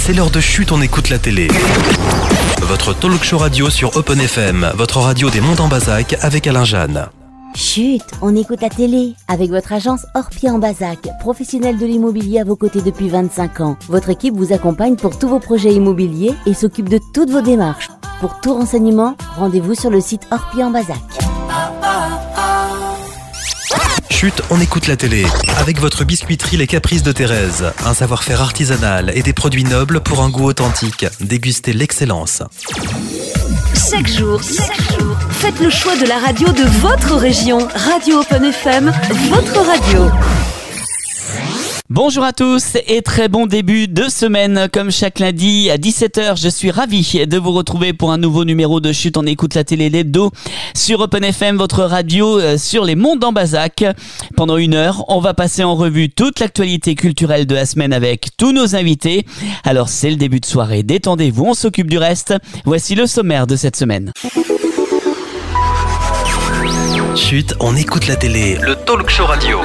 c'est l'heure de Chut, on écoute la télé. Votre talk show radio sur Open FM, votre radio des Monts en Bazac avec Alain Jeanne. Chut, on écoute la télé avec votre agence Orpi en Bazac, professionnelle de l'immobilier à vos côtés depuis 25 ans. Votre équipe vous accompagne pour tous vos projets immobiliers et s'occupe de toutes vos démarches. Pour tout renseignement, rendez-vous sur le site Orpi en Bazac. Chut, on écoute la télé avec votre biscuiterie Les Caprices de Thérèse. Un savoir-faire artisanal et des produits nobles pour un goût authentique. Dégustez l'excellence. Chaque jour, faites le choix de la radio de votre région. Radio Open FM, votre radio. Bonjour à tous et très bon début de semaine. Comme chaque lundi à 17h, je suis ravi de vous retrouver pour un nouveau numéro de Chut, on écoute la télé l'hebdo sur Open FM, votre radio sur les Monts d'en Bazac. Pendant une heure, on va passer en revue toute l'actualité culturelle de la semaine avec tous nos invités. Alors c'est le début de soirée, détendez-vous, on s'occupe du reste. Voici le sommaire de cette semaine. Chut, on écoute la télé, le talk show radio.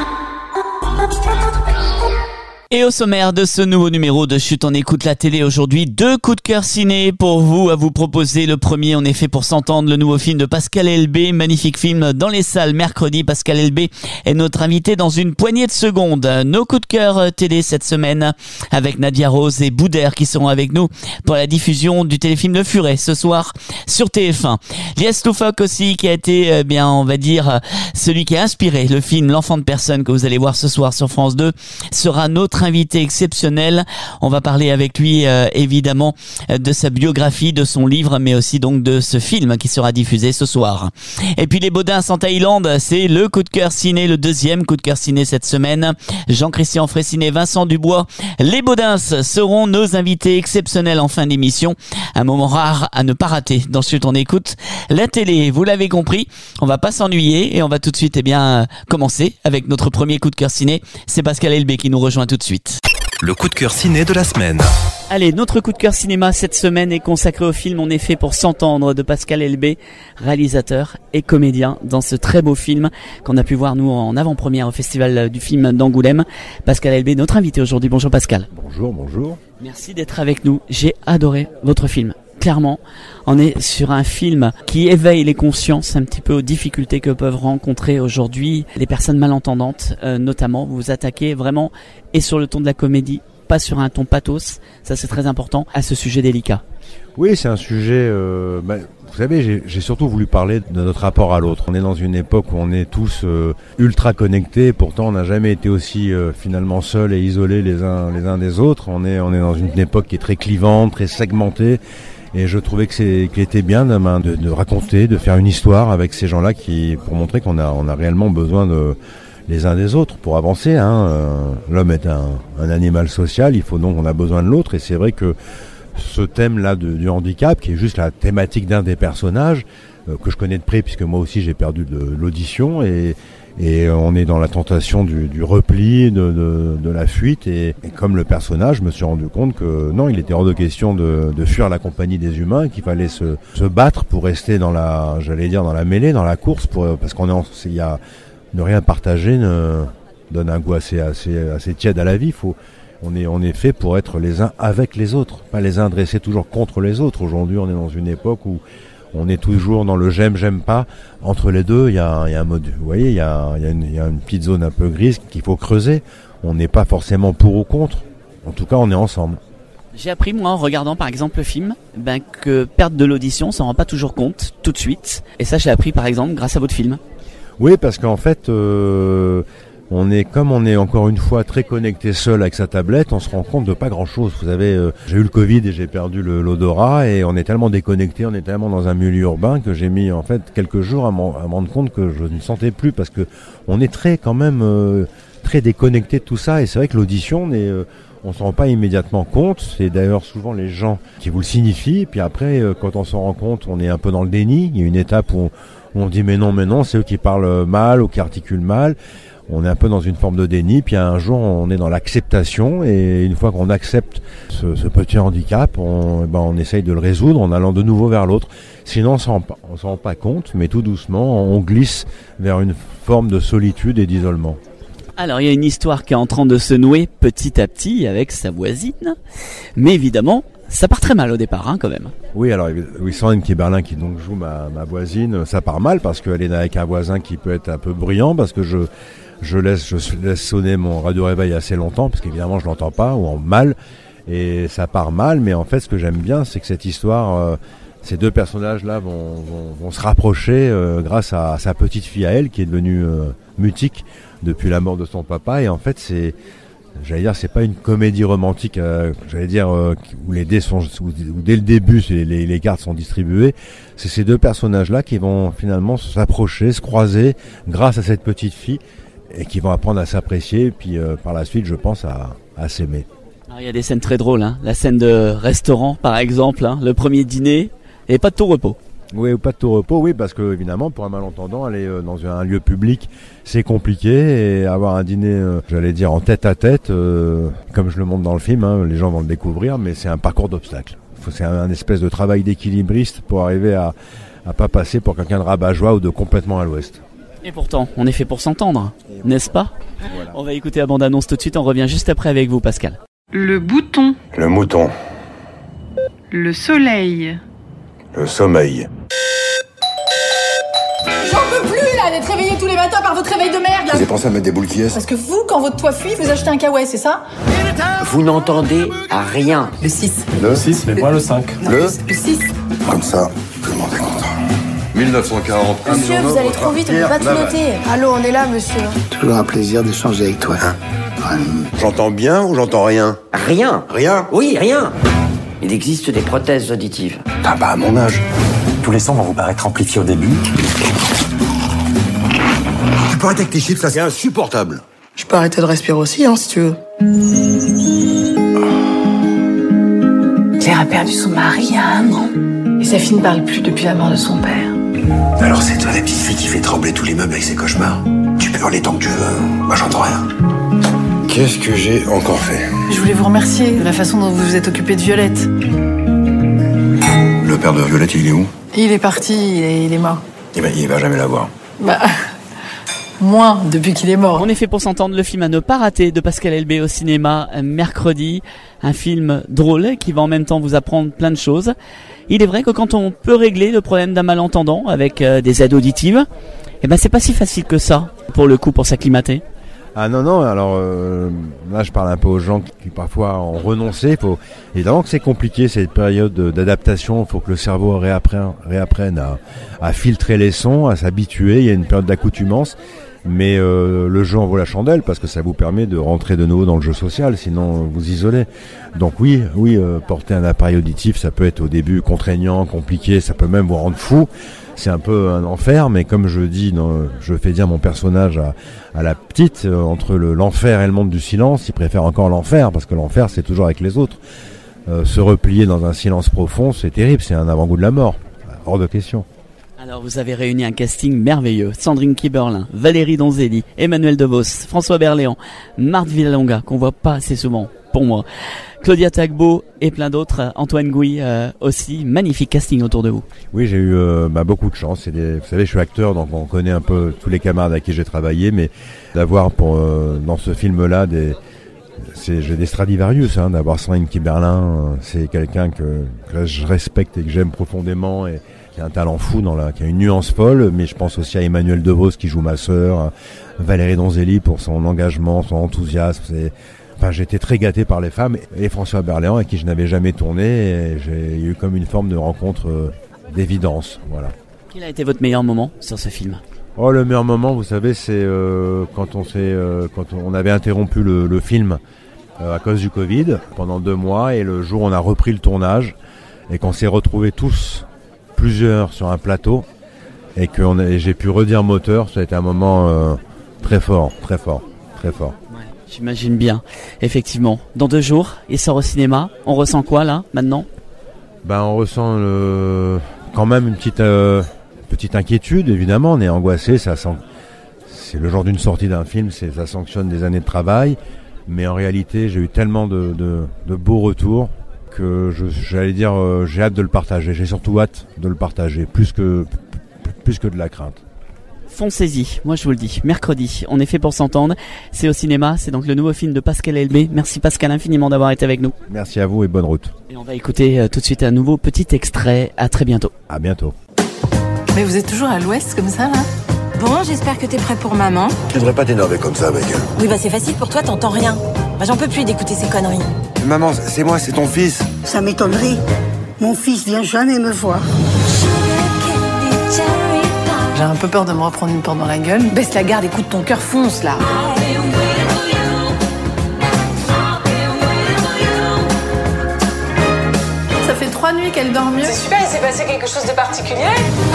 Et au sommaire de ce nouveau numéro de Chut, on écoute la télé aujourd'hui, 2 coups de cœur ciné pour vous à vous proposer. Le premier, en effet, pour s'entendre, le nouveau film de Pascal Elbé, magnifique film dans les salles mercredi. Pascal Elbé est notre invité dans une poignée de secondes. Nos coups de cœur télé cette semaine avec Nadia Rose et Boudère qui seront avec nous pour la diffusion du téléfilm Le Furet ce soir sur TF1. Lies Loufoque aussi qui a été, on va dire, celui qui a inspiré le film L'Enfant de personne que vous allez voir ce soir sur France 2 sera notre invité exceptionnel. On va parler avec lui évidemment de sa biographie, de son livre, mais aussi donc de ce film qui sera diffusé ce soir. Et puis les Baudins en Thaïlande, c'est le coup de cœur ciné, le deuxième coup de cœur ciné cette semaine. Jean-Christian Fraissinet, Vincent Dubois, les Baudins seront nos invités exceptionnels en fin d'émission. Un moment rare à ne pas rater dans Chut, on écoute la télé. Vous l'avez compris, on va pas s'ennuyer et on va tout de suite commencer avec notre premier coup de cœur ciné. C'est Pascal Elbé qui nous rejoint tout de suite. Le coup de cœur ciné de la semaine. Allez, notre coup de cœur cinéma cette semaine est consacré au film On est fait pour s'entendre de Pascal Elbé, réalisateur et comédien dans ce très beau film qu'on a pu voir nous en avant-première au Festival du film d'Angoulême. Pascal Elbé, notre invité aujourd'hui. Bonjour Pascal. Bonjour. Merci d'être avec nous. J'ai adoré votre film. Clairement, on est sur un film qui éveille les consciences un petit peu aux difficultés que peuvent rencontrer aujourd'hui les personnes malentendantes, notamment. Vous vous attaquez vraiment et sur le ton de la comédie, pas sur un ton pathos, ça c'est très important, à ce sujet délicat. Oui, c'est un sujet... vous savez, j'ai surtout voulu parler de notre rapport à l'autre. On est dans une époque où on est tous ultra connectés, pourtant on n'a jamais été aussi finalement seuls et isolés les uns des autres. On est dans une époque qui est très clivante, très segmentée. Et je trouvais qu'il était bien de raconter, de faire une histoire avec ces gens-là pour montrer qu'on a réellement besoin les uns des autres pour avancer. L'homme est un animal social, on a besoin de l'autre. Et c'est vrai que ce thème-là du handicap, qui est juste la thématique d'un des personnages, que je connais de près puisque moi aussi j'ai perdu de l'audition et on est dans la tentation du repli, de la fuite et comme le personnage, je me suis rendu compte que non, il était hors de question de fuir la compagnie des humains, qu'il fallait se battre pour rester dans la mêlée, dans la course, parce il y a ne rien partager donne un goût assez tiède à la vie. On est fait pour être les uns avec les autres, pas les uns dressés toujours contre les autres. Aujourd'hui, on est dans une époque où on est toujours dans le j'aime pas. Entre les deux, il y a un mode, vous voyez, il y a une petite zone un peu grise qu'il faut creuser. On n'est pas forcément pour ou contre. En tout cas, on est ensemble. J'ai appris, moi, en regardant par exemple le film, que perdre de l'audition, on s'en rend pas toujours compte tout de suite. Et ça, j'ai appris par exemple grâce à votre film. Oui, parce qu'en fait, on est encore une fois très connecté seul avec sa tablette, on se rend compte de pas grand chose. Vous savez, j'ai eu le Covid et j'ai perdu l'odorat et on est tellement déconnecté, on est tellement dans un milieu urbain que j'ai mis en fait quelques jours à me rendre compte que je ne sentais plus parce que on est très déconnecté de tout ça et c'est vrai que l'audition on s'en rend pas immédiatement compte. C'est d'ailleurs souvent les gens qui vous le signifient. Puis après, quand on s'en rend compte, on est un peu dans le déni. Il y a une étape où on dit mais non, c'est eux qui parlent mal ou qui articulent mal. On est un peu dans une forme de déni, puis un jour on est dans l'acceptation et une fois qu'on accepte ce petit handicap, on essaye de le résoudre en allant de nouveau vers l'autre. Sinon on s'en rend pas compte, mais tout doucement on glisse vers une forme de solitude et d'isolement. Alors il y a une histoire qui est en train de se nouer petit à petit avec sa voisine, mais évidemment ça part très mal au départ quand même. Oui, alors Sandrine Kiberlin qui donc joue ma voisine, ça part mal parce qu'elle est avec un voisin qui peut être un peu bruyant parce que je laisse sonner mon radio réveil assez longtemps parce qu'évidemment je l'entends pas ou en mal et ça part mal, mais en fait ce que j'aime bien c'est que cette histoire, ces deux personnages là vont se rapprocher grâce à sa petite fille à elle qui est devenue mutique depuis la mort de son papa et en fait c'est pas une comédie romantique, où les dés sont, où dès le début les cartes sont distribuées. C'est ces deux personnages-là qui vont finalement s'approcher, se croiser grâce à cette petite fille et qui vont apprendre à s'apprécier et puis par la suite, je pense, à s'aimer. Alors, il y a des scènes très drôles, la scène de restaurant par exemple, le premier dîner et pas de tout repos. Oui, ou pas de tout repos, oui, parce que évidemment, pour un malentendant, aller dans un lieu public, c'est compliqué, et avoir un dîner, en tête à tête, comme je le montre dans le film, les gens vont le découvrir, mais c'est un parcours d'obstacles. C'est un espèce de travail d'équilibriste pour arriver à pas passer pour quelqu'un de rabat-joie ou de complètement à l'ouest. Et pourtant, on est fait pour s'entendre, n'est-ce pas ? Voilà. On va écouter la bande-annonce tout de suite, on revient juste après avec vous, Pascal. Le bouton. Le mouton. Le soleil. Le sommeil. J'en peux plus là d'être réveillé tous les matins par votre réveil de merde là. Vous avez pensé à mettre des boules qui est? Parce que vous, quand votre toit fuit, vous achetez un kawaii, c'est ça? Vous n'entendez rien. Le 6. Le 6, mais pas le 5. Non, le 6. Comme ça, tout le monde est content. 1940. Monsieur, vous allez trop vite, on peut pas tout noter. Allô, on est là, monsieur. Toujours un plaisir d'échanger avec toi. J'entends bien ou j'entends rien? Rien. Rien? Oui, rien. Il existe des prothèses auditives. Ah bah à mon âge. Tous les sons vont vous paraître amplifiés au début. Tu peux arrêter avec tes chips, ça c'est insupportable. Je peux arrêter de respirer aussi, si tu veux. Claire a perdu son mari il y a 1 an. Et sa fille ne parle plus depuis la mort de son père. Alors c'est toi la petite fille qui fait trembler tous les meubles avec ses cauchemars. Tu peux hurler tant que tu veux, moi j'entends rien. Qu'est-ce que j'ai encore fait? Je voulais vous remercier de la façon dont vous vous êtes occupé de Violette. Le père de Violette, il est où? Il est parti, il est mort. Il va jamais la voir. Moins depuis qu'il est mort. On est fait pour s'entendre, le film à ne pas rater de Pascal Elbé au cinéma mercredi. Un film drôle qui va en même temps vous apprendre plein de choses. Il est vrai que quand on peut régler le problème d'un malentendant avec des aides auditives, c'est pas si facile que ça, pour le coup, pour s'acclimater. Ah non, alors là je parle un peu aux gens qui parfois ont renoncé. Évidemment que c'est compliqué cette période d'adaptation, il faut que le cerveau réapprenne à filtrer les sons, à s'habituer, il y a une période d'accoutumance. Mais le jeu en vaut la chandelle parce que ça vous permet de rentrer de nouveau dans le jeu social, sinon vous isolez. Donc oui, porter un appareil auditif, ça peut être au début contraignant, compliqué, ça peut même vous rendre fou. C'est un peu un enfer, mais comme je dis, je fais dire mon personnage à la petite, entre l'enfer et le monde du silence, il préfère encore l'enfer, parce que l'enfer c'est toujours avec les autres. Se replier dans un silence profond, c'est terrible, c'est un avant-goût de la mort, hors de question. Alors vous avez réuni un casting merveilleux. Sandrine Kiberlin, Valérie Donzelli, Emmanuel DeVos, François Berléand, Marthe Villalonga, qu'on voit pas assez souvent pour moi, Claudia Tagbo et plein d'autres, Antoine Gouy aussi. Magnifique casting autour de vous. Oui, j'ai eu beaucoup de chance. Vous savez, je suis acteur, donc on connaît un peu tous les camarades avec qui j'ai travaillé, mais d'avoir dans ce film-là j'ai des Stradivarius, d'avoir Sandrine Kiberlin, c'est quelqu'un que je respecte et que j'aime profondément et qui a un talent fou, qui a une nuance folle, mais je pense aussi à Emmanuel DeVos qui joue ma sœur, Valérie Donzelli pour son engagement, son enthousiasme. J'ai été très gâté par les femmes et François Berléand avec qui je n'avais jamais tourné. Et j'ai eu comme une forme de rencontre d'évidence. Voilà. Quel a été votre meilleur moment sur ce film ? Le meilleur moment, vous savez, c'est quand on avait interrompu le film à cause du Covid pendant 2 mois et le jour où on a repris le tournage et qu'on s'est retrouvés tous plusieurs sur un plateau et j'ai pu redire moteur. Ça a été un moment très fort. Ouais, j'imagine bien, effectivement. Dans 2 jours, il sort au cinéma. On ressent quoi là, maintenant ? On ressent quand même une petite inquiétude, évidemment. On est angoissé, c'est le genre d'une sortie d'un film, ça sanctionne des années de travail. Mais en réalité, j'ai eu tellement de beaux retours que j'ai hâte de le partager. J'ai surtout hâte de le partager, plus que de la crainte. Foncez-y, moi je vous le dis, mercredi, on est fait pour s'entendre, c'est au cinéma, c'est donc le nouveau film de Pascal Elbé. Merci Pascal infiniment d'avoir été avec nous. Merci à vous et bonne route. Et on va écouter tout de suite un nouveau petit extrait, à très bientôt. À bientôt. Mais vous êtes toujours à l'ouest comme ça, là? Bon, j'espère que t'es prêt pour maman. Tu devrais pas t'énerver comme ça, ma gueule. Oui, bah c'est facile pour toi, t'entends rien. Bah j'en peux plus d'écouter ces conneries. Maman, c'est moi, c'est ton fils. Ça m'étonnerait. Mon fils vient jamais me voir. J'ai un peu peur de me reprendre une porte dans la gueule. Baisse la garde, écoute, ton cœur fonce, là. Ça fait 3 nuits qu'elle dort mieux. C'est super, il s'est passé quelque chose de particulier?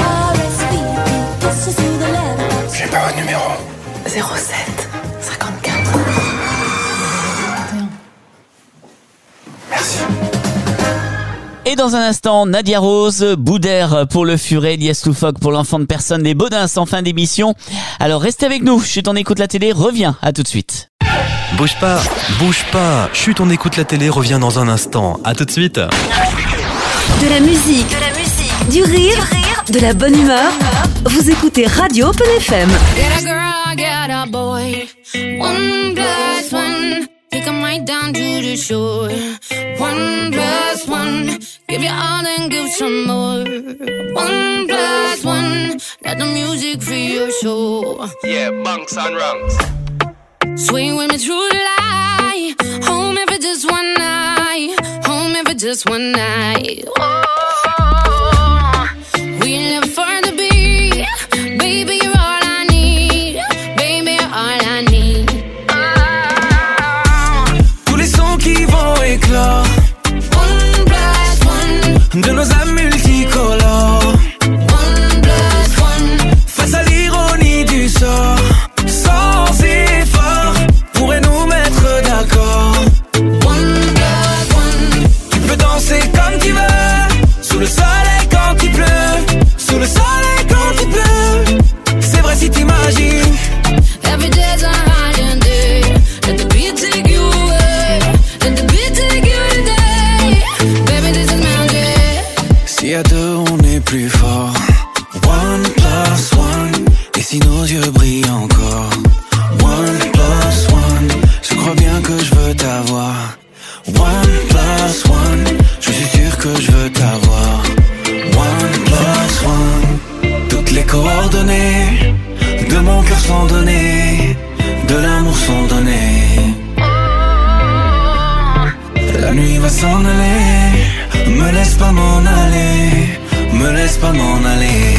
J'ai pas votre numéro. 07 54. Merci. Et dans un instant, Nadia Rose, Boudère pour le Furet, Lies Loufoque pour l'enfant de personne, les Baudins en fin d'émission. Alors restez avec nous, Chut on écoute la télé, revient, à tout de suite. Bouge pas, Chut on écoute la télé revient dans un instant, à tout de suite. De la musique, du rire, de la bonne humeur. Vous écoutez Radio Open FM. Get a girl, get a boy. 1+1. Take 'em right down to the shore. 1+1. Give you all and give some more. 1+1. Let the music free your soul. Yeah, bunks and rungs. Swing with me through life. Home if it's just one night. Home if it's just one night. Oh. We live for the beat. Baby, you're all I need. Baby, you're all I need. Tous les sons qui vont éclore. 1+1. De nos âmes multicolores. 1+1. Face à l'ironie du sort. Sans effort. Pourrait nous mettre d'accord. 1+1. Tu peux danser comme tu veux. Sous le soleil quand il pleut. Sous le soleil quand il pleut. C'est vrai si t'imagines. Every day's a holiday. Let the beat take you away. Let the beat take you today. Baby, this is magic. Si à deux on est plus fort. 1+1. Et si nos yeux brillent encore. 1+1. Je crois bien que je veux t'avoir. 1+1. Je suis sûr que je veux t'avoir. 1+1. Toutes les coordonnées de mon cœur sont données. De l'amour sont données. La nuit va s'en aller. Me laisse pas m'en aller. Me laisse pas m'en aller.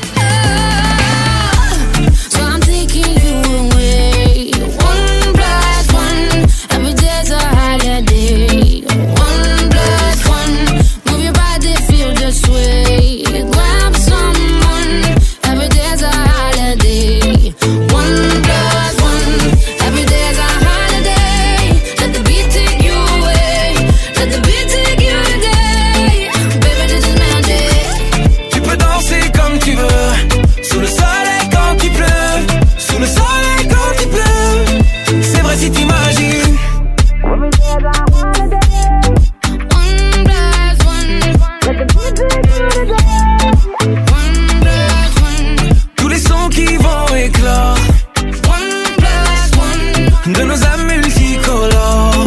So I'm taking you away. 1+1. Every day's a holiday. 1+1. Move your body, feel the sway. Grab someone. Every day's a holiday. 1+1. Every day's a holiday. Let the beat take you away. Let the beat take you today. Baby, this is magic. Tu peux danser comme tu veux. Sous le soleil quand il pleut. Sous le soleil quand il pleut. C'est vrai si t'imagines. 1+1. Let the beat take you today. 1+1. Tous les sons qui vont éclore. 1+1. De nos âmes multicolores.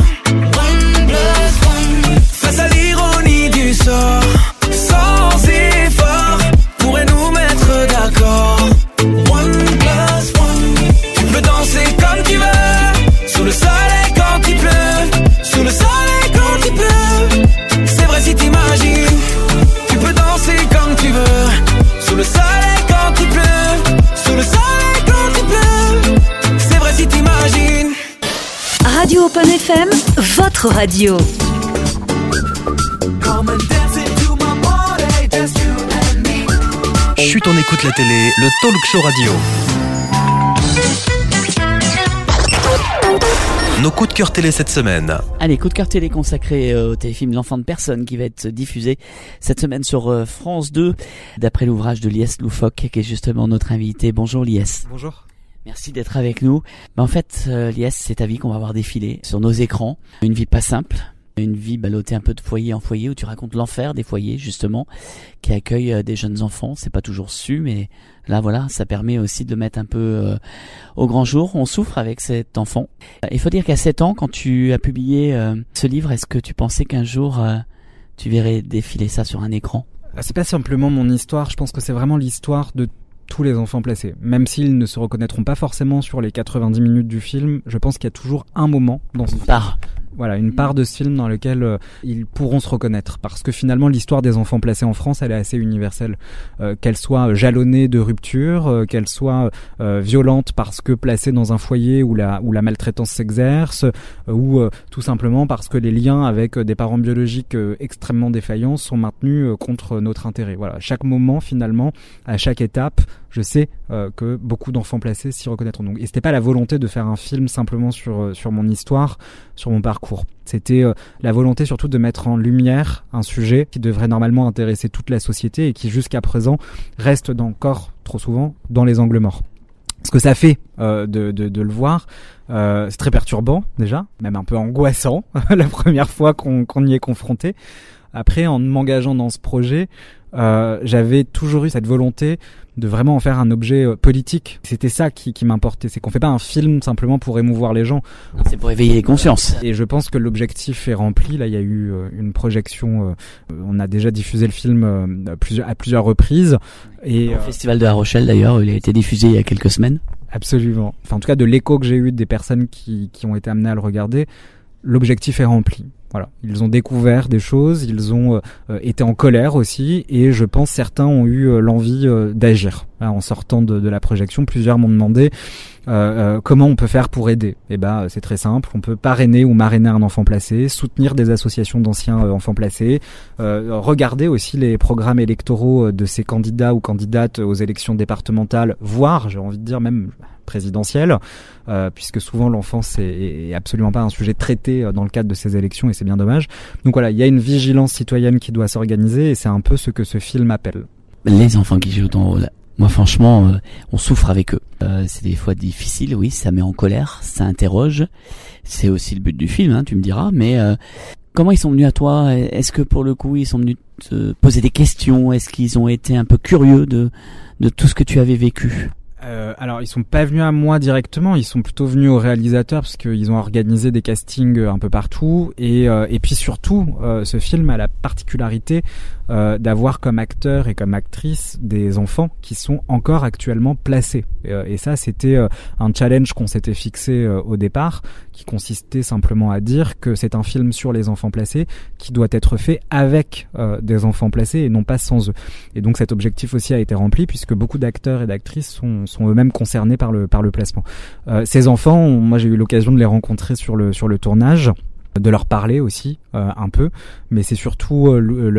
1+1. Face à l'ironie du sort. Sans effort. Pourrait nous mettre d'accord. 1+1. Tu peux danser comme tu veux. Sous le soleil quand il pleut. Sous le soleil quand il pleut. C'est vrai si t'imagines. Tu peux danser comme tu veux. Sous le soleil quand il pleut. Sous le soleil quand il pleut. C'est vrai si t'imagines. Radio Open FM, votre radio. Chut on écoute la télé, le talk show radio. Nos coups de cœur télé cette semaine. Allez, coup de cœur télé consacré au téléfilm L'enfant de personne qui va être diffusé cette semaine sur France 2 d'après l'ouvrage de Lies Loufoque qui est justement notre invité. Bonjour Lies. Bonjour. Merci d'être avec nous. En fait, Lies, c'est ta vie qu'on va voir défiler sur nos écrans. Une vie pas simple, Une vie ballottée un peu de foyer en foyer, où tu racontes l'enfer des foyers, justement, qui accueillent des jeunes enfants. C'est pas toujours su, mais là, voilà, ça permet aussi de mettre un peu au grand jour. On souffre avec cet enfant. Il faut dire qu'à 7 ans, quand tu as publié ce livre, est-ce que tu pensais qu'un jour, tu verrais défiler ça sur un écran? C'est pas simplement mon histoire, je pense que c'est vraiment l'histoire de tous les enfants placés. Même s'ils ne se reconnaîtront pas forcément sur les 90 minutes du film, je pense qu'il y a toujours un moment dans ce film. Voilà, une part de ce film dans lequel ils pourront se reconnaître. Parce que finalement, l'histoire des enfants placés en France, elle est assez universelle. Qu'elle soit jalonnée de rupture, qu'elle soit violente parce que placée dans un foyer où la maltraitance s'exerce, ou tout simplement parce que les liens avec des parents biologiques extrêmement défaillants sont maintenus contre notre intérêt. Voilà, à chaque moment, finalement, à chaque étape, je sais que beaucoup d'enfants placés s'y reconnaîtront. Donc, et c'était pas la volonté de faire un film simplement sur mon histoire, sur mon parcours. C'était la volonté surtout de mettre en lumière un sujet qui devrait normalement intéresser toute la société et qui jusqu'à présent reste encore trop souvent dans les angles morts. Ce que ça fait de le voir, c'est très perturbant déjà, même un peu angoissant la première fois qu'on y est confronté. Après, en m'engageant dans ce projet, j'avais toujours eu cette volonté de vraiment en faire un objet politique. C'était ça qui m'importait, c'est qu'on fait pas un film simplement pour émouvoir les gens. C'est pour éveiller les consciences. Et je pense que l'objectif est rempli. Là, il y a eu une projection. On a déjà diffusé le film à plusieurs reprises. Et au Festival de La Rochelle, d'ailleurs, il a été diffusé il y a quelques semaines. Absolument. Enfin, en tout cas, de l'écho que j'ai eu des personnes qui ont été amenées à le regarder, l'objectif est rempli. Voilà, ils ont découvert des choses, ils ont été en colère aussi, et je pense certains ont eu l'envie d'agir. En sortant de la projection, plusieurs m'ont demandé comment on peut faire pour aider. Et c'est très simple, on peut parrainer ou marrainer un enfant placé, soutenir des associations d'anciens enfants placés, regarder aussi les programmes électoraux de ces candidats ou candidates aux élections départementales, voire, j'ai envie de dire même présidentielle, puisque souvent l'enfance est absolument pas un sujet traité dans le cadre de ces élections, et c'est bien dommage. Donc voilà, il y a une vigilance citoyenne qui doit s'organiser, et c'est un peu ce que ce film appelle. Les enfants qui jouent ton rôle, moi franchement, on souffre avec eux. C'est des fois difficile, oui, ça met en colère, ça interroge. C'est aussi le but du film, hein, tu me diras, mais comment ils sont venus à toi? Est-ce que pour le coup, ils sont venus te poser des questions? Est-ce qu'ils ont été un peu curieux de tout ce que tu avais vécu? Alors ils sont pas venus à moi directement, ils sont plutôt venus au réalisateur parce qu'ils ont organisé des castings un peu partout, et puis surtout ce film a la particularité d'avoir comme acteur et comme actrice des enfants qui sont encore actuellement placés, et ça c'était un challenge qu'on s'était fixé au départ, qui consistait simplement à dire que c'est un film sur les enfants placés qui doit être fait avec des enfants placés et non pas sans eux. Et donc cet objectif aussi a été rempli, puisque beaucoup d'acteurs et d'actrices sont eux-mêmes concernés par le placement. Ces enfants, moi j'ai eu l'occasion de les rencontrer sur le tournage, de leur parler aussi un peu, mais c'est surtout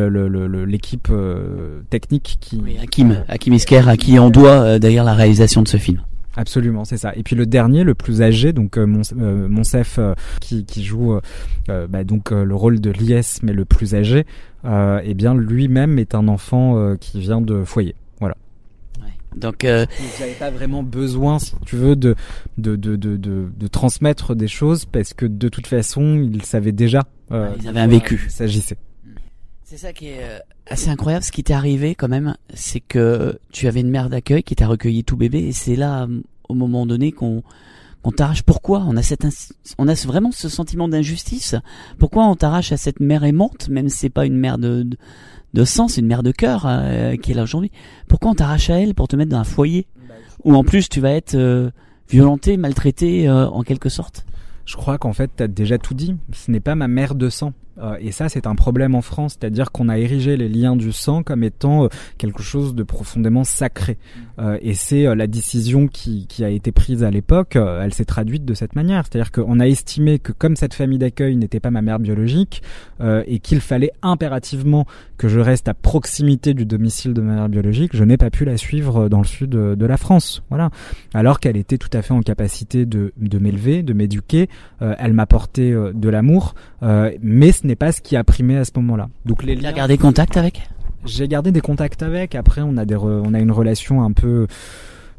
l'équipe technique qui... Oui, Hakim Esker, à qui on doit d'ailleurs la réalisation de ce film. Absolument, c'est ça. Et puis le dernier, le plus âgé, donc Monsef, qui joue donc le rôle de Lies, mais le plus âgé, eh bien lui-même est un enfant qui vient de foyer. Voilà. Donc j'avais pas vraiment besoin, si tu veux, de transmettre des choses, parce que de toute façon, ils savaient déjà. Ils avaient un vécu. Il s'agissait. C'est ça qui est assez incroyable. Ce qui t'est arrivé quand même, c'est que tu avais une mère d'accueil qui t'a recueilli tout bébé, et c'est là, au moment donné, qu'on t'arrache. Pourquoi on a vraiment ce sentiment d'injustice? Pourquoi on t'arrache à cette mère aimante, même si c'est pas une mère de sang, c'est une mère de cœur qui est là aujourd'hui. Pourquoi on t'arrache à elle pour te mettre dans un foyer où en plus tu vas être violenté, maltraité en quelque sorte? Je crois qu'en fait t'as déjà tout dit. Ce n'est pas ma mère de sang. Et ça, c'est un problème en France, c'est-à-dire qu'on a érigé les liens du sang comme étant quelque chose de profondément sacré. Et c'est la décision qui a été prise à l'époque, elle s'est traduite de cette manière. C'est-à-dire qu'on a estimé que comme cette famille d'accueil n'était pas ma mère biologique, et qu'il fallait impérativement que je reste à proximité du domicile de ma mère biologique, je n'ai pas pu la suivre dans le sud de la France. Voilà. Alors qu'elle était tout à fait en capacité de m'élever, de m'éduquer, elle m'apportait de l'amour, mais ce n'est pas ce qui a primé à ce moment-là. Donc tu as gardé contact avec? J'ai gardé des contacts avec. Après, on a une relation un peu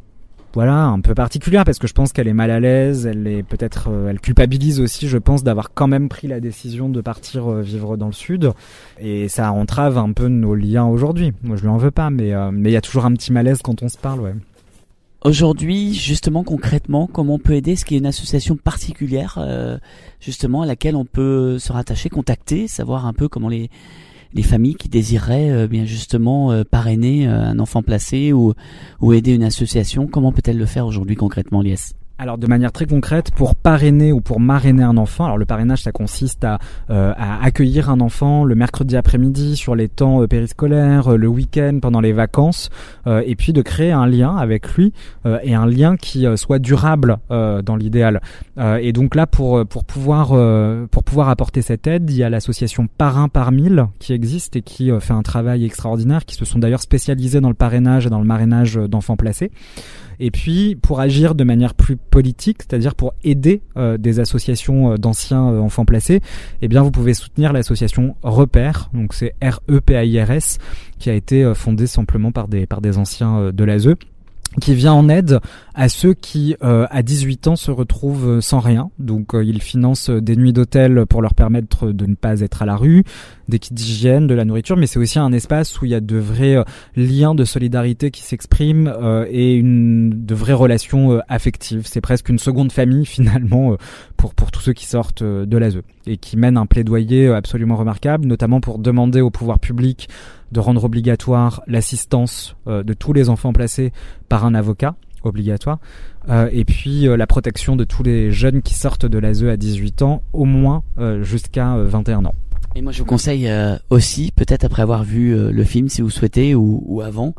un peu particulière parce que je pense qu'elle est mal à l'aise, elle culpabilise aussi, je pense, d'avoir quand même pris la décision de partir vivre dans le sud, et ça entrave un peu nos liens aujourd'hui. Moi je lui en veux pas, mais il y a toujours un petit malaise quand on se parle, ouais. Aujourd'hui, justement, concrètement, comment on peut aider? Est-ce qu'il y a une association particulière, justement, à laquelle on peut se rattacher, contacter, savoir un peu comment les familles qui désireraient bien justement parrainer un enfant placé ou aider une association, comment peut-elle le faire aujourd'hui concrètement, Lies? Alors de manière très concrète, pour parrainer ou pour marrainer un enfant, alors le parrainage ça consiste à accueillir un enfant le mercredi après-midi sur les temps périscolaires, le week-end, pendant les vacances, et puis de créer un lien avec lui, et un lien qui soit durable dans l'idéal. Et donc là pour pouvoir apporter cette aide, il y a l'association Parrain par 1000 qui existe et qui fait un travail extraordinaire, qui se sont d'ailleurs spécialisés dans le parrainage et dans le marrainage d'enfants placés. Et puis, pour agir de manière plus politique, c'est-à-dire pour aider des associations d'anciens enfants placés, eh bien, vous pouvez soutenir l'association Repère, donc c'est REPAIRS, qui a été fondée simplement par des anciens de l'ASE, qui vient en aide à ceux qui, à 18 ans, se retrouvent sans rien. Donc, ils financent des nuits d'hôtel pour leur permettre de ne pas être à la rue, des kits d'hygiène, de la nourriture, mais c'est aussi un espace où il y a de vrais liens de solidarité qui s'expriment et de vraies relations affectives. C'est presque une seconde famille, finalement, pour tous ceux qui sortent de l'ASE et qui mènent un plaidoyer absolument remarquable, notamment pour demander au pouvoir public de rendre obligatoire l'assistance de tous les enfants placés par un avocat obligatoire, et puis la protection de tous les jeunes qui sortent de l'ASE à 18 ans, au moins jusqu'à 21 ans. Et moi je vous conseille aussi, peut-être après avoir vu le film si vous souhaitez, ou avant,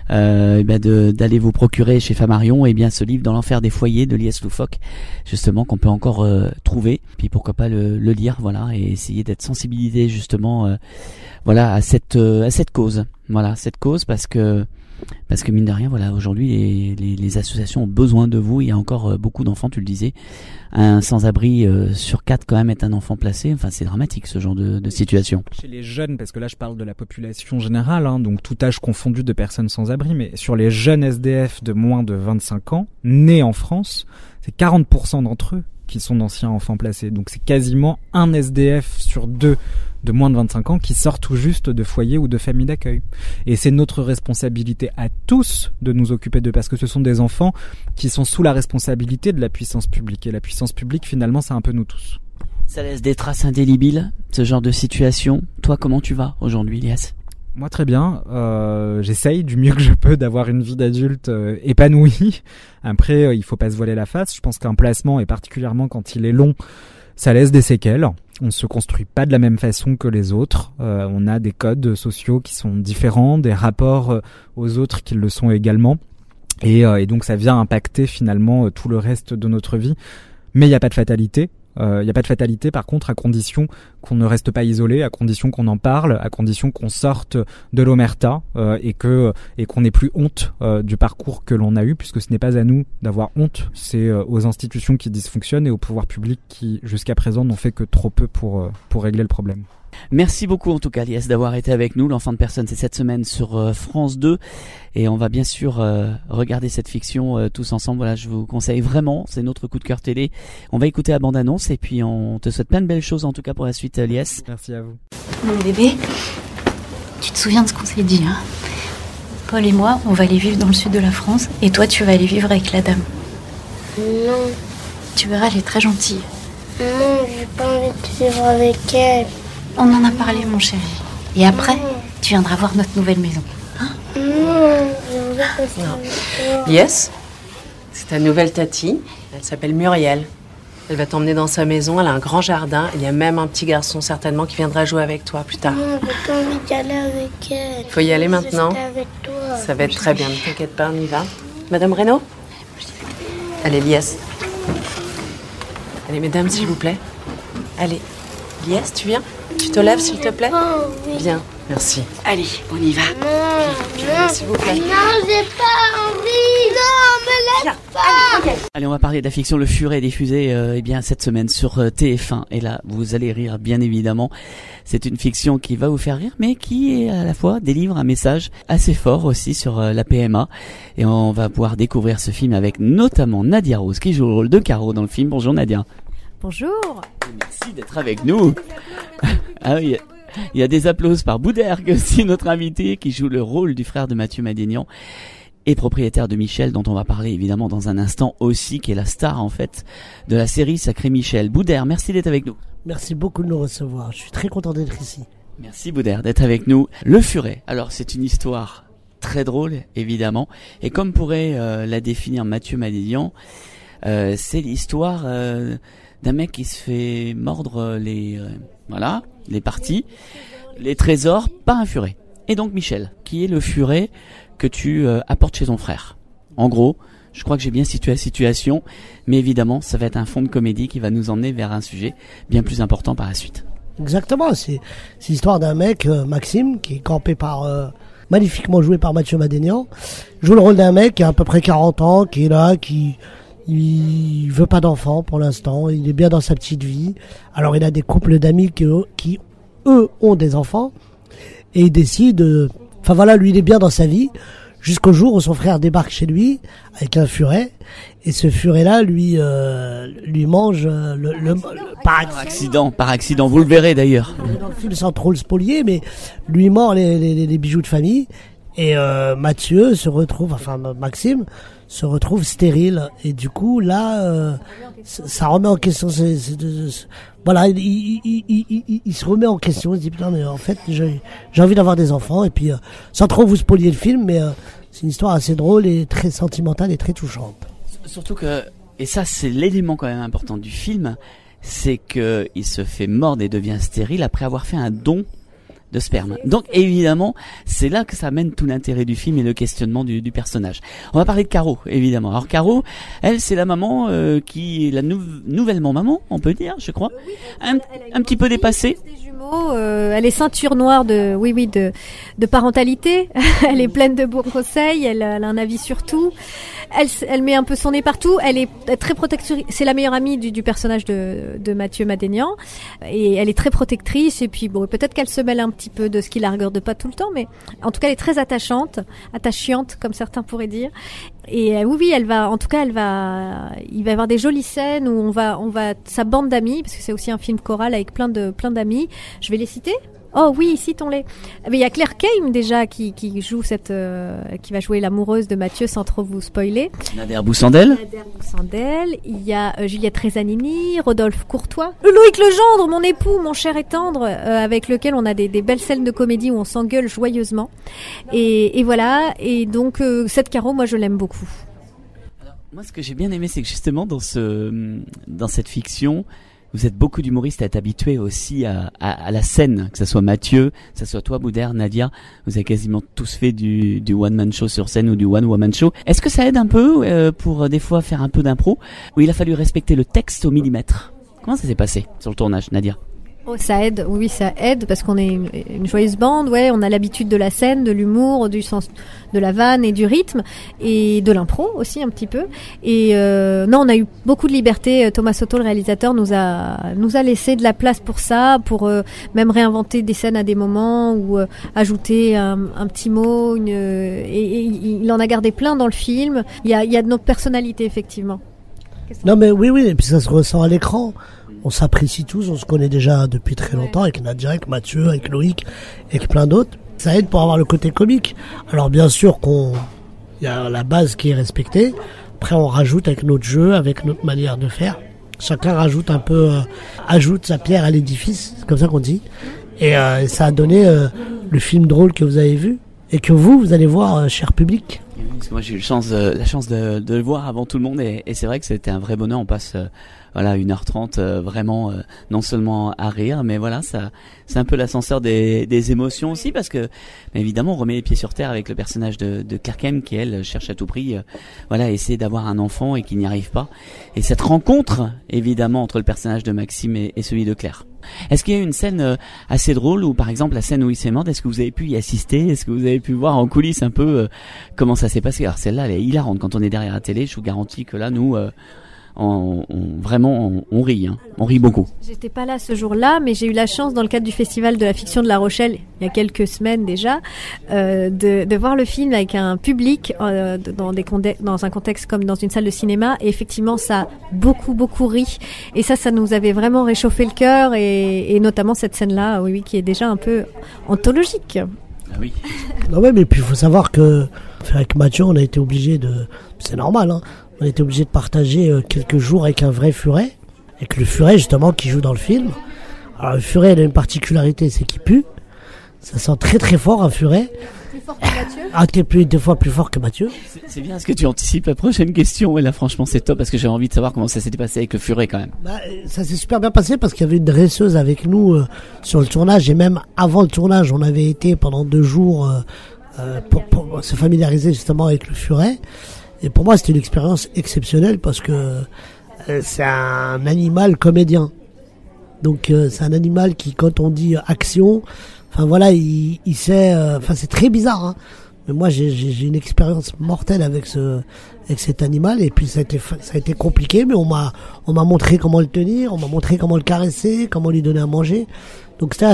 d'aller vous procurer chez Flammarion ce livre Dans l'enfer des foyers de Lies Loufoque, justement, qu'on peut encore trouver, puis pourquoi pas le lire, voilà, et essayer d'être sensibilisé justement à cette cause, parce que mine de rien, voilà, aujourd'hui les associations ont besoin de vous. Il y a encore beaucoup d'enfants, tu le disais, un sans-abri sur 4 quand même est un enfant placé. Enfin, c'est dramatique ce genre de situation. Chez les jeunes, parce que là je parle de la population générale, donc tout âge confondu de personnes sans-abri, mais sur les jeunes SDF de moins de 25 ans, nés en France, c'est 40% d'entre eux qui sont d'anciens enfants placés. Donc c'est quasiment un SDF sur 2 de moins de 25 ans qui sortent tout juste de foyers ou de familles d'accueil. Et c'est notre responsabilité à tous de nous occuper d'eux, parce que ce sont des enfants qui sont sous la responsabilité de la puissance publique. Et la puissance publique, finalement, c'est un peu nous tous. Ça laisse des traces indélébiles, ce genre de situation. Toi, comment tu vas aujourd'hui, Lies ? Moi, très bien. J'essaye du mieux que je peux d'avoir une vie d'adulte épanouie. Après, il faut pas se voiler la face. Je pense qu'un placement, et particulièrement quand il est long, ça laisse des séquelles. On ne se construit pas de la même façon que les autres. On a des codes sociaux qui sont différents, des rapports aux autres qui le sont également. Et donc ça vient impacter finalement tout le reste de notre vie. Mais il n'y a pas de fatalité. Il n'y a pas de fatalité, par contre, à condition qu'on ne reste pas isolé, à condition qu'on en parle, à condition qu'on sorte de l'omerta et qu'on n'ait plus honte du parcours que l'on a eu, puisque ce n'est pas à nous d'avoir honte, c'est aux institutions qui dysfonctionnent et au pouvoir public qui, jusqu'à présent, n'ont fait que trop peu pour régler le problème. Merci beaucoup en tout cas, Lies, d'avoir été avec nous. L'enfant de personne, c'est cette semaine sur France 2 et on va bien sûr regarder cette fiction tous ensemble. Voilà, je vous conseille vraiment, c'est notre coup de cœur télé. On va écouter la bande-annonce et puis on te souhaite plein de belles choses en tout cas pour la suite, Lies. Merci à vous. Mon bébé, tu te souviens de ce qu'on s'est dit, hein ? Paul et moi, on va aller vivre dans le sud de la France et toi tu vas aller vivre avec la dame. Non. Tu verras, elle est très gentille. Non, j'ai pas envie de vivre avec elle. On en a parlé, mon chéri. Et après, tu viendras voir notre nouvelle maison. Hein ? Non, je veux rester avec toi. Lies, c'est ta nouvelle tati. Elle s'appelle Muriel. Elle va t'emmener dans sa maison. Elle a un grand jardin. Il y a même un petit garçon, certainement, qui viendra jouer avec toi plus tard. Non, j'ai pas envie d'y aller avec elle. Faut y aller maintenant. Avec toi. Ça va être très bien. Ne t'inquiète pas, on y va. Madame Reynaud ? Allez, Lies. Allez, mesdames, s'il vous plaît. Allez. Lies, tu viens ? Tu te lèves, s'il te plaît ? Oh, oui. Viens, Merci. Allez, on y va. S'il vous plaît. Non, j'ai pas envie. Non, me laisse pas. Allez, on va parler de la fiction Le Furet, diffusée cette semaine sur TF1. Et là, vous allez rire, bien évidemment. C'est une fiction qui va vous faire rire, mais qui à la fois délivre un message assez fort aussi sur la PMA. Et on va pouvoir découvrir ce film avec notamment Nadia Rose, qui joue le rôle de Caro dans le film. Bonjour Nadia. Bonjour. Merci d'être avec nous. Ah oui. Il y a des applaudissements par Boudergue aussi, notre invité, qui joue le rôle du frère de Mathieu Madénian et propriétaire de Michel, dont on va parler évidemment dans un instant aussi, qui est la star en fait de la série Sacré Michel. Boudère, merci d'être avec nous. Merci beaucoup de nous recevoir, je suis très content d'être ici. Merci Boudère d'être avec nous. Le Furet, alors c'est une histoire très drôle évidemment, et comme pourrait la définir Mathieu Madénian, c'est l'histoire d'un mec qui se fait mordre les parties, les trésors par un furet. Et donc Michel, qui est le furet que tu apportes chez ton frère. En gros, je crois que j'ai bien situé la situation, mais évidemment, ça va être un fond de comédie qui va nous emmener vers un sujet bien plus important par la suite. Exactement, c'est l'histoire d'un mec, Maxime, qui est campé magnifiquement joué par Mathieu Madénian, joue le rôle d'un mec qui a à peu près 40 ans, qui est là, il veut pas d'enfant pour l'instant, il est bien dans sa petite vie. Alors il a des couples d'amis qui eux ont des enfants et il décide, lui il est bien dans sa vie jusqu'au jour où son frère débarque chez lui avec un furet et ce furet là lui mange par accident, vous le verrez d'ailleurs. Dans le film sans trop le spolier, mais lui mord les bijoux de famille et Maxime se retrouve stérile et du coup là ça remet en question il se remet en question, il se dit putain mais en fait j'ai envie d'avoir des enfants et puis sans trop vous spolier le film, mais c'est une histoire assez drôle et très sentimentale et très touchante. Surtout que, et ça c'est l'élément quand même important du film, c'est que il se fait mordre et devient stérile après avoir fait un don de sperme. Donc évidemment, c'est là que ça mène tout l'intérêt du film et le questionnement du personnage. On va parler de Caro, évidemment. Alors Caro, elle, c'est la maman qui est la nouvellement maman, on peut dire, je crois. Un petit peu dépassée. Elle est ceinture noire de parentalité. Elle est pleine de bons conseils. Elle a un avis sur tout. Elle met un peu son nez partout. Elle est très protectrice. C'est la meilleure amie du personnage de Mathieu Madénian. Et elle est très protectrice. Et puis bon, peut-être qu'elle se mêle un petit peu de ce qui la regarde pas tout le temps, mais en tout cas, elle est très attachante, comme certains pourraient dire. Et il va y avoir des jolies scènes où on va sa bande d'amis, parce que c'est aussi un film choral avec plein d'amis. Je vais les citer. Oh oui, citons-les. Mais il y a Claire Keim déjà qui joue qui va jouer l'amoureuse de Mathieu sans trop vous spoiler. Nader Boussandel. Il y a Juliette Rezanini, Rodolphe Courtois, Loïc Legendre, mon époux, mon cher et tendre, avec lequel on a des belles scènes de comédie où on s'engueule joyeusement. Et voilà. Et donc cette Caro, moi je l'aime beaucoup. Alors, moi ce que j'ai bien aimé, c'est que justement dans cette fiction, vous êtes beaucoup d'humoristes à être habitués aussi à la scène, que ce soit Mathieu, que ce soit toi, Boudère, Nadia. Vous avez quasiment tous fait du one-man show sur scène ou du one-woman show. Est-ce que ça aide un peu pour des fois faire un peu d'impro, où il a fallu respecter le texte au millimètre? Comment ça s'est passé sur le tournage, Nadia? Oh, ça aide, oui, ça aide parce qu'on est une joyeuse bande, on a l'habitude de la scène, de l'humour, du sens de la vanne et du rythme et de l'impro aussi un petit peu. Et non, on a eu beaucoup de liberté. Thomas Soto, le réalisateur, nous a laissé de la place pour ça, pour même réinventer des scènes à des moments ou ajouter un petit mot. Et il en a gardé plein dans le film. Il y a de notre personnalité effectivement. Non mais oui, et puis ça se ressent à l'écran. On s'apprécie tous, on se connaît déjà depuis très longtemps avec Nadia, avec Mathieu, avec Loïc, avec plein d'autres. Ça aide pour avoir le côté comique. Alors bien sûr il y a la base qui est respectée. Après on rajoute avec notre jeu, avec notre manière de faire. Chacun rajoute un peu, ajoute sa pierre à l'édifice, c'est comme ça qu'on dit. Et ça a donné le film drôle que vous avez vu et que vous allez voir, cher public. Parce que moi j'ai eu la chance de le voir avant tout le monde et c'est vrai que c'était un vrai bonheur. On passe 1h30 vraiment non seulement à rire, mais voilà, ça c'est un peu l'ascenseur des émotions aussi, parce que évidemment on remet les pieds sur terre avec le personnage de Claire Keim qui elle cherche à tout prix essayer d'avoir un enfant et qui n'y arrive pas, et cette rencontre évidemment entre le personnage de Maxime et celui de Claire. Est-ce qu'il y a une scène assez drôle ou par exemple la scène où il s'est mort, est-ce que vous avez pu y assister? Est-ce que vous avez pu voir en coulisses un peu comment ça s'est passé? Alors celle-là, elle est hilarante quand on est derrière la télé. Je vous garantis que là, nous, on rit, hein. On rit beaucoup. J'étais pas là ce jour-là, mais j'ai eu la chance dans le cadre du Festival de la fiction de La Rochelle, il y a quelques semaines déjà, de voir le film avec un public dans un contexte comme dans une salle de cinéma. Et effectivement, ça a beaucoup ri. Et ça nous avait vraiment réchauffé le cœur, et notamment cette scène-là, oui, qui est déjà un peu anthologique. Ah oui. Non ouais, mais puis il faut savoir que avec Mathieu, on a été obligé c'est normal, hein. On était obligé de partager quelques jours avec un vrai furet, avec le furet justement qui joue dans le film. Alors le furet, il a une particularité, c'est qu'il pue. Ça sent très fort un furet. Plus fort que Mathieu. Ah, t'es deux fois plus fort que Mathieu. C'est bien ce que tu anticipes la prochaine question. Et là, franchement, c'est top parce que j'avais envie de savoir comment ça s'était passé avec le furet quand même. Ça s'est super bien passé parce qu'il y avait une dresseuse avec nous sur le tournage, et même avant le tournage, on avait été pendant 2 jours pour se familiariser justement avec le furet. Et pour moi, c'était une expérience exceptionnelle parce que c'est un animal comédien. Donc c'est un animal qui, quand on dit action, enfin voilà, il sait. Enfin c'est très bizarre, hein. Mais moi j'ai une expérience mortelle avec cet animal. Et puis ça a été compliqué, mais on m'a montré comment le tenir, on m'a montré comment le caresser, comment lui donner à manger. Donc c'était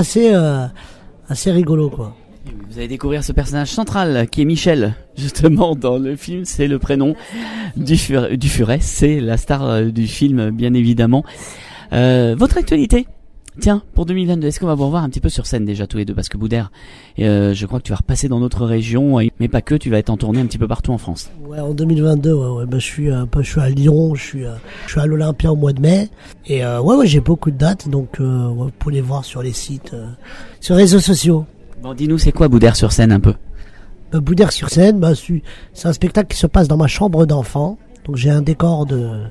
assez rigolo, quoi. Vous allez découvrir ce personnage central qui est Michel, justement dans le film, c'est le prénom du furet, c'est la star du film bien évidemment. Votre actualité, tiens, pour 2022, est-ce qu'on va vous revoir un petit peu sur scène déjà tous les deux, parce que Boudère, je crois que tu vas repasser dans notre région, mais pas que, tu vas être en tournée un petit peu partout en France. Ouais, en 2022, ouais, je suis à Lyon, je suis à l'Olympia au mois de mai, et ouais, j'ai beaucoup de dates, donc vous pouvez les voir sur les sites, sur les réseaux sociaux. Bon, dis-nous, c'est quoi Boudère sur scène un peu? Boudère sur scène, c'est un spectacle qui se passe dans ma chambre d'enfant. Donc j'ai un décor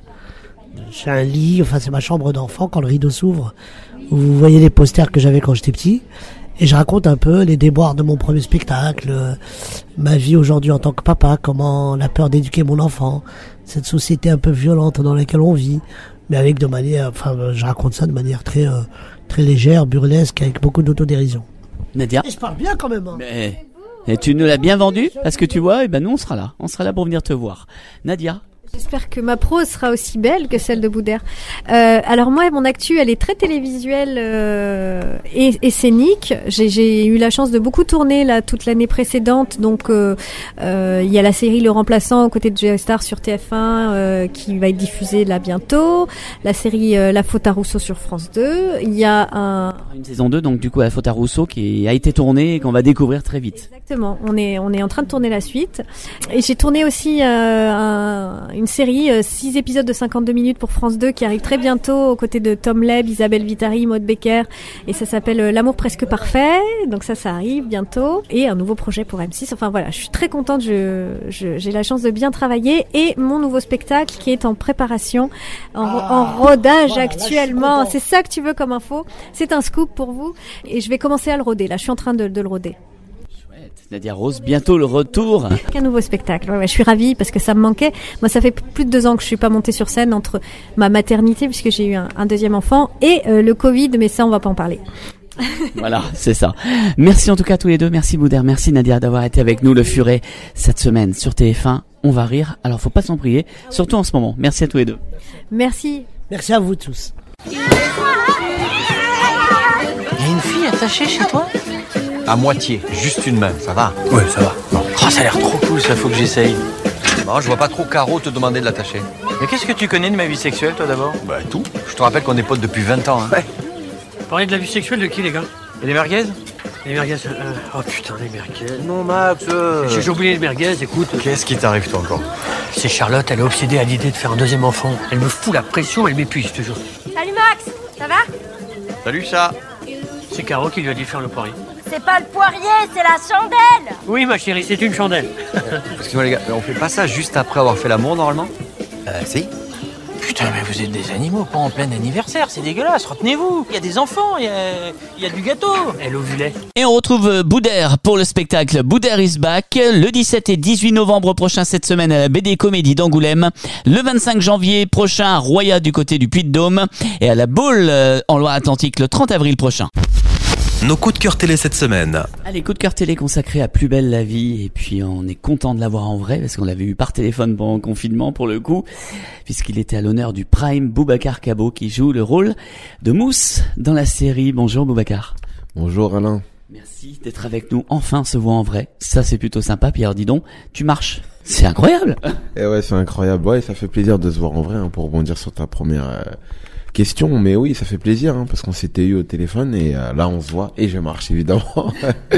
j'ai un lit, enfin c'est ma chambre d'enfant. Quand le rideau s'ouvre, vous voyez les posters que j'avais quand j'étais petit. Et je raconte un peu les déboires de mon premier spectacle, ma vie aujourd'hui en tant que papa, comment la peur d'éduquer mon enfant, cette société un peu violente dans laquelle on vit, mais avec je raconte ça de manière très légère, burlesque, avec beaucoup d'autodérision. Nadia. Et je parle bien quand même, hein. Et tu nous l'as bien vendu, parce que tu vois, nous on sera là pour venir te voir. Nadia. J'espère que ma prose sera aussi belle que celle de Boudère. Alors moi, mon actu, elle est très télévisuelle et scénique. J'ai eu la chance de beaucoup tourner là toute l'année précédente. Donc il y a la série Le Remplaçant aux côtés de Geostar sur TF1 qui va être diffusée là bientôt. La série La Faute à Rousseau sur France 2. Il y a une saison 2, donc du coup La Faute à Rousseau qui a été tournée et qu'on va découvrir très vite. Exactement. On est en train de tourner la suite. Et j'ai tourné aussi une série, 6 épisodes de 52 minutes pour France 2 qui arrive très bientôt aux côtés de Tom Leb, Isabelle Vitari, Maud Becker, et ça s'appelle L'amour presque parfait. Donc ça arrive bientôt, et un nouveau projet pour M6. Enfin voilà, je suis très contente, j'ai la chance de bien travailler, et mon nouveau spectacle qui est en préparation, en rodage actuellement. C'est ça que tu veux comme info? C'est un scoop pour vous, et je vais commencer à le roder. Là, je suis en train de le roder. Nadia Rose, bientôt le retour. Un nouveau spectacle. Ouais, je suis ravie parce que ça me manquait. Moi, ça fait plus de 2 ans que je suis pas montée sur scène entre ma maternité, puisque j'ai eu un deuxième enfant, et le Covid, mais ça, on va pas en parler. Voilà, c'est ça. Merci en tout cas à tous les deux. Merci Boudère, merci Nadia d'avoir été avec nous, le furet, cette semaine sur TF1. On va rire. Alors, faut pas s'en prier, surtout en ce moment. Merci à tous les deux. Merci. Merci à vous tous. Il y a une fille attachée chez toi? À moitié, juste une main, ça va? Oui, ça va. Oh, ça a l'air trop cool, ça, faut que j'essaye. Non, je vois pas trop Caro te demander de l'attacher. Mais qu'est-ce que tu connais de ma vie sexuelle, toi, d'abord? Bah, tout. Je te rappelle qu'on est potes depuis 20 ans, hein. Ouais. Vous parlez de la vie sexuelle de qui, les gars? Et les merguez? Les merguez, oh putain, les merguez. Non, Max, J'ai oublié les merguez, écoute. Qu'est-ce qui t'arrive, toi, encore? C'est Charlotte, elle est obsédée à l'idée de faire un deuxième enfant. Elle me fout la pression, elle m'épuise, toujours. Salut Max, ça va? Salut, chat. C'est Caro qui lui a dit de faire le poirier. C'est pas le poirier, c'est la chandelle. Oui, ma chérie, c'est une chandelle. Excusez-moi, les gars, on fait pas ça juste après avoir fait l'amour, normalement? Si. Putain, mais vous êtes des animaux, pas en plein anniversaire, c'est dégueulasse, retenez-vous. Il y a des enfants, il y a du gâteau. Elle ovulait. Et on retrouve Boudère pour le spectacle Boudère is back le 17 et 18 novembre prochain cette semaine à la BD Comédie d'Angoulême, le 25 janvier prochain à Roya du côté du Puy-de-Dôme et à la Baule en Loire-Atlantique le 30 avril prochain. Nos coups de cœur télé cette semaine. Allez, coup de cœur télé consacré à Plus belle la vie, et puis on est content de l'avoir en vrai parce qu'on l'avait eu par téléphone pendant le confinement pour le coup, puisqu'il était à l'honneur du Prime, Boubacar Cabot qui joue le rôle de Mousse dans la série. Bonjour Boubacar. Bonjour Alain. Merci d'être avec nous, enfin se voit en vrai, ça c'est plutôt sympa. Puis alors dis donc, tu marches, c'est incroyable. Et ouais, c'est incroyable, ouais, ça fait plaisir de se voir en vrai, pour rebondir sur ta première question, mais oui, ça fait plaisir, parce qu'on s'était eu au téléphone et là on se voit et je marche évidemment.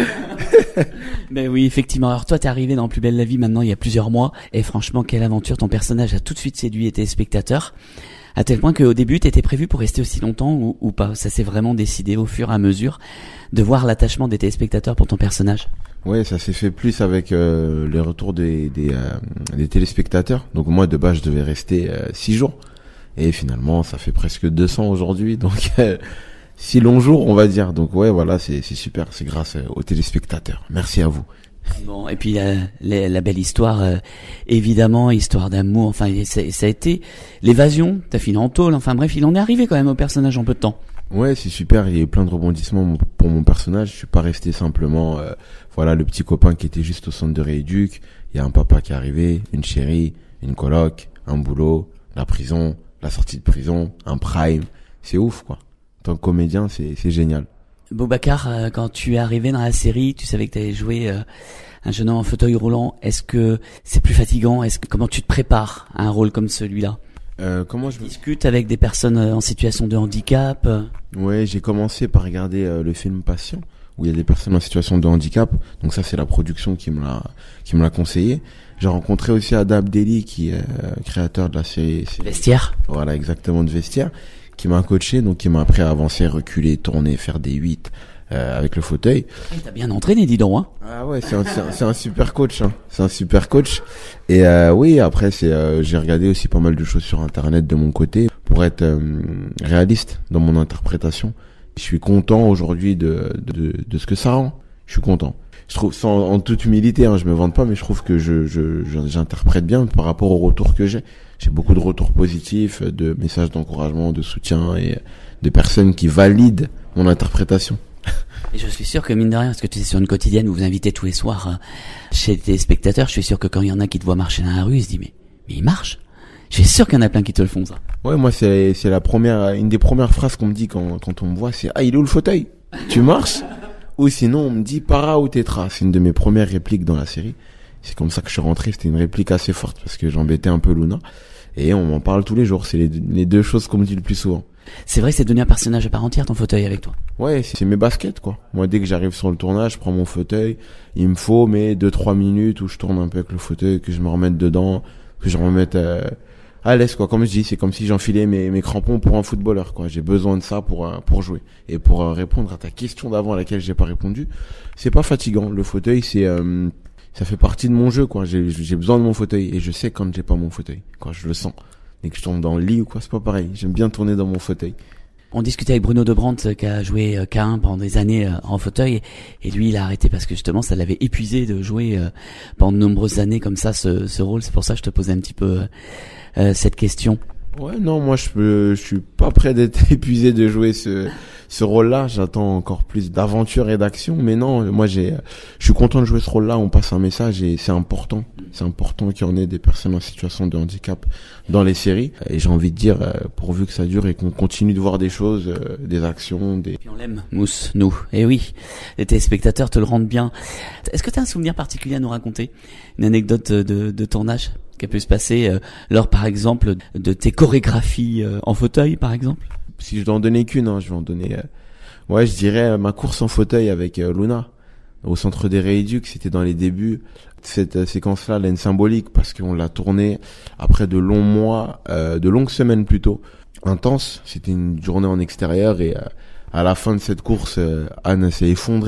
Ben oui, effectivement. Alors toi t'es arrivé dans Plus belle la vie maintenant il y a plusieurs mois et franchement quelle aventure, ton personnage a tout de suite séduit les téléspectateurs. À tel point qu'au début, t'étais prévu pour rester aussi longtemps ou pas? Ça s'est vraiment décidé au fur et à mesure de voir l'attachement des téléspectateurs pour ton personnage. Ouais, ça s'est fait plus avec les retours des téléspectateurs. Donc moi, de base, je devais rester 6 jours. Et finalement, ça fait presque 200 aujourd'hui. Donc 6 longs jours, on va dire. Donc ouais, voilà, c'est super. C'est grâce aux téléspectateurs. Merci à vous. Bon, et puis la belle histoire, évidemment, histoire d'amour, enfin ça a été l'évasion, t'as fini en tôle, enfin bref, il en est arrivé quand même au personnage en peu de temps. Ouais, c'est super, il y a eu plein de rebondissements pour mon personnage, je suis pas resté simplement voilà le petit copain qui était juste au centre de rééduc, il y a un papa qui est arrivé, une chérie, une coloc, un boulot, la prison, la sortie de prison, un prime, c'est ouf quoi. En tant que comédien, c'est génial. Boubacar, quand tu es arrivé dans la série, tu savais que tu allais jouer un jeune homme en fauteuil roulant. Est-ce que c'est plus fatigant? Comment tu te prépares à un rôle comme celui-là? Comment je discute avec des personnes en situation de handicap? Ouais, j'ai commencé par regarder le film Patient, où il y a des personnes en situation de handicap. Donc ça, c'est la production qui me l'a conseillé. J'ai rencontré aussi Ada Abdelli, qui est créateur de la série Vestiaire. Voilà, exactement, de Vestiaire, qui m'a coaché, donc qui m'a appris à avancer, reculer, tourner, faire des 8 avec le fauteuil. Et t'as bien entraîné, dis donc, hein. Ah ouais, c'est un super coach, C'est un super coach. Et oui, après j'ai regardé aussi pas mal de choses sur internet de mon côté pour être réaliste dans mon interprétation. Je suis content aujourd'hui de ce que ça rend. Je suis content. Je trouve, en toute humilité, je me vante pas, mais je trouve que j'interprète bien par rapport au retour que j'ai. J'ai beaucoup de retours positifs, de messages d'encouragement, de soutien et de personnes qui valident mon interprétation. Et je suis sûr que mine de rien, parce que tu es sur une quotidienne où vous invitez tous les soirs chez les téléspectateurs, je suis sûr que quand il y en a qui te voient marcher dans la rue, ils se disent mais il marche. Je suis sûr qu'il y en a plein qui te le font ça. Ouais, moi c'est une des premières phrases qu'on me dit quand on me voit, c'est il est où le fauteuil? Tu marches? Ou sinon on me dit para ou tétra. C'est une de mes premières répliques dans la série. C'est comme ça que je suis rentré, c'était une réplique assez forte parce que j'embêtais un peu Luna. Et on m'en parle tous les jours, c'est les deux choses qu'on me dit le plus souvent. C'est vrai que c'est devenu un personnage à part entière ton fauteuil avec toi. Ouais, c'est mes baskets quoi. Moi dès que j'arrive sur le tournage, je prends mon fauteuil, il me faut mais 2-3 minutes où je tourne un peu avec le fauteuil, que je me remette dedans, que je me remette à l'aise quoi. Comme je dis, c'est comme si j'enfilais mes crampons pour un footballeur quoi. J'ai besoin de ça pour jouer. Et pour répondre à ta question d'avant à laquelle j'ai pas répondu, c'est pas fatigant. Le fauteuil ça fait partie de mon jeu quoi. J'ai besoin de mon fauteuil et je sais quand j'ai pas mon fauteuil. Quand je le sens. Dès que je tombe dans le lit ou quoi, c'est pas pareil. J'aime bien tourner dans mon fauteuil. On discutait avec Bruno Debrandt qui a joué K1 pendant des années en fauteuil et lui il a arrêté parce que justement ça l'avait épuisé de jouer pendant de nombreuses années comme ça ce rôle. C'est pour ça que je te posais un petit peu cette question. Ouais, non, moi je suis pas prêt d'être épuisé de jouer ce rôle-là. J'attends encore plus d'aventure et d'action, mais non, moi je suis content de jouer ce rôle-là. On passe un message et c'est important. C'est important qu'il y en ait des personnes en situation de handicap dans les séries. Et j'ai envie de dire, pourvu que ça dure et qu'on continue de voir des choses, des actions, des. Et puis on l'aime, Mousse, nous. Et oui, les téléspectateurs te le rendent bien. Est-ce que tu as un souvenir particulier à nous raconter, une anecdote de tournage qui a pu se passer lors, par exemple, de tes chorégraphies en fauteuil, par exemple? Si je dois en donner qu'une, je vais en donner. Ouais, je dirais ma course en fauteuil avec Luna au centre des Rééducs. C'était dans les débuts. Cette séquence-là, elle a une symbolique parce qu'on l'a tournée après de longs mois, de longues semaines plutôt intenses. C'était une journée en extérieur et à la fin de cette course, Anne s'est effondrée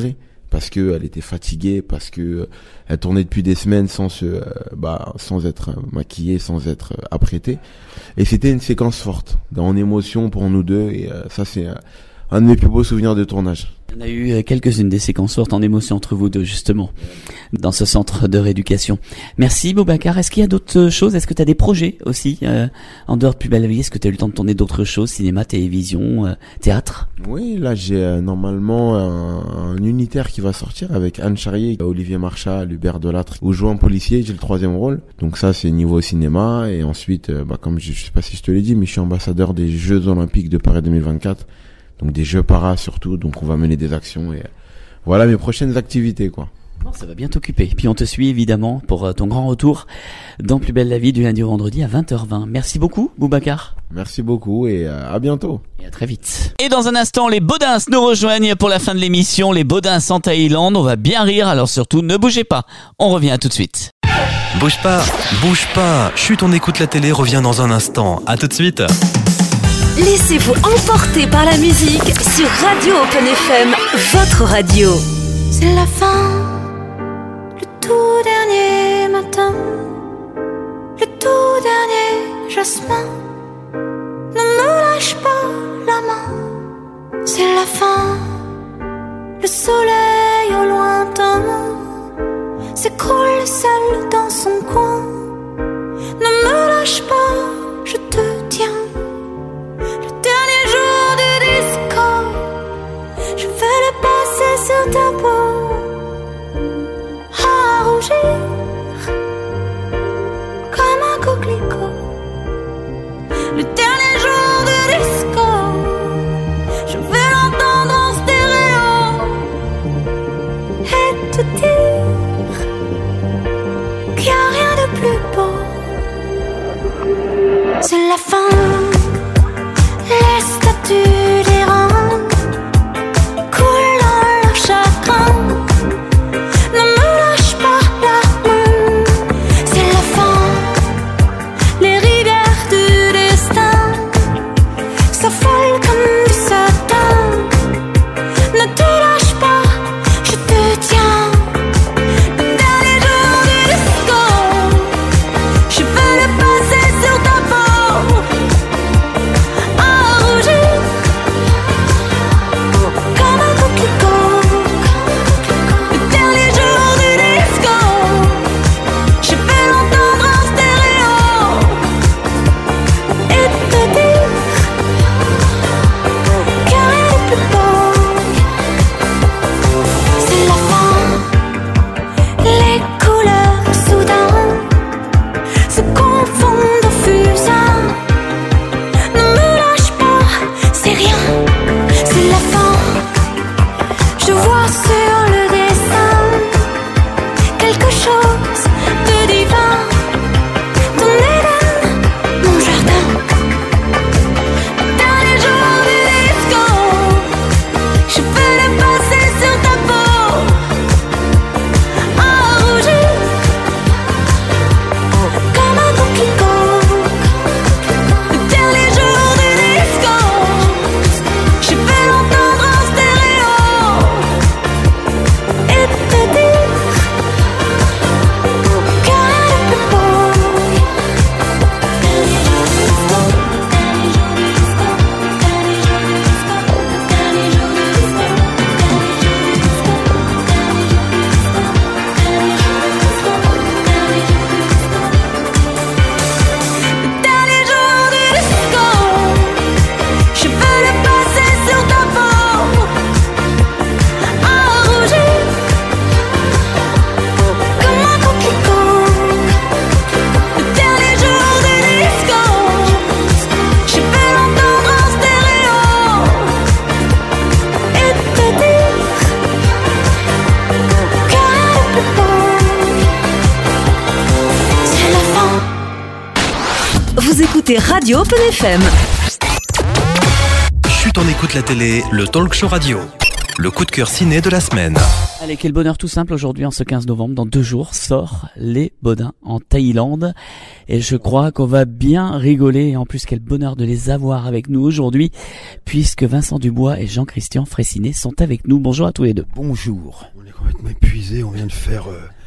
parce que elle était fatiguée, parce que elle tournait depuis des semaines sans être maquillée, sans être apprêtée. Et c'était une séquence forte, en émotion pour nous deux, et ça c'est un de mes plus beaux souvenirs de tournage. Il y en a eu quelques-unes des séquences fortes en émotion entre vous deux, justement, dans ce centre de rééducation. Merci Boubacar. Est-ce qu'il y a d'autres choses? Est-ce que tu as des projets aussi en dehors de Plus belle la vie? Est-ce que tu as eu le temps de tourner d'autres choses, cinéma, télévision, théâtre? Oui, là j'ai normalement un unitaire qui va sortir avec Anne Charrier, Olivier Marchal, Hubert Delattre, où je joue un policier, j'ai le 3e rôle. Donc ça c'est niveau cinéma, et ensuite, comme je sais pas si je te l'ai dit, mais je suis ambassadeur des Jeux Olympiques de Paris 2024. Donc des jeux paras surtout, donc on va mener des actions, et voilà mes prochaines activités, quoi. Bon, ça va bien t'occuper. Puis on te suit évidemment pour ton grand retour dans Plus belle la vie du lundi au vendredi à 20h20. Merci beaucoup Boubacar. Merci beaucoup et à bientôt. Et à très vite. Et dans un instant, les Baudins nous rejoignent pour la fin de l'émission. Les Baudins en Thaïlande, on va bien rire, alors surtout ne bougez pas. On revient tout de suite. Bouge pas. Chut, on écoute la télé, revient dans un instant. À tout de suite. Laissez-vous emporter par la musique sur Radio Open FM, votre radio. C'est la fin, le tout dernier matin, le tout dernier jasmin. Ne me lâche pas la main. C'est la fin, le soleil au lointain s'écroule seul dans son coin. Ne me lâche pas, je te tiens. Dernier jour du disco, je vais le passer sur ta peau, à rougir comme un coquelicot. Le dernier jour du disco, je vais l'entendre en stéréo et te dire qu'il n'y a rien de plus beau. C'est la fin. Les statues d'Iran coulent dans leur chagrin. Ne me lâche pas la main. C'est la fin. Les rivières du destin s'affolent comme du satin. Ne te lâche pas, je te tiens. Le dernier jour du disco, je veux le passer sur ta peau. Radio Open FM. Chut, on écoute la télé, le talk show radio. Le coup de cœur ciné de la semaine. Allez, quel bonheur tout simple aujourd'hui, en ce 15 novembre, dans 2 jours, sort Les Bodins en Thaïlande. Et je crois qu'on va bien rigoler. Et en plus, quel bonheur de les avoir avec nous aujourd'hui, puisque Vincent Dubois et Jean-Christian Fraissinet sont avec nous. Bonjour à tous les deux. Bonjour. On est complètement épuisés, on vient de faire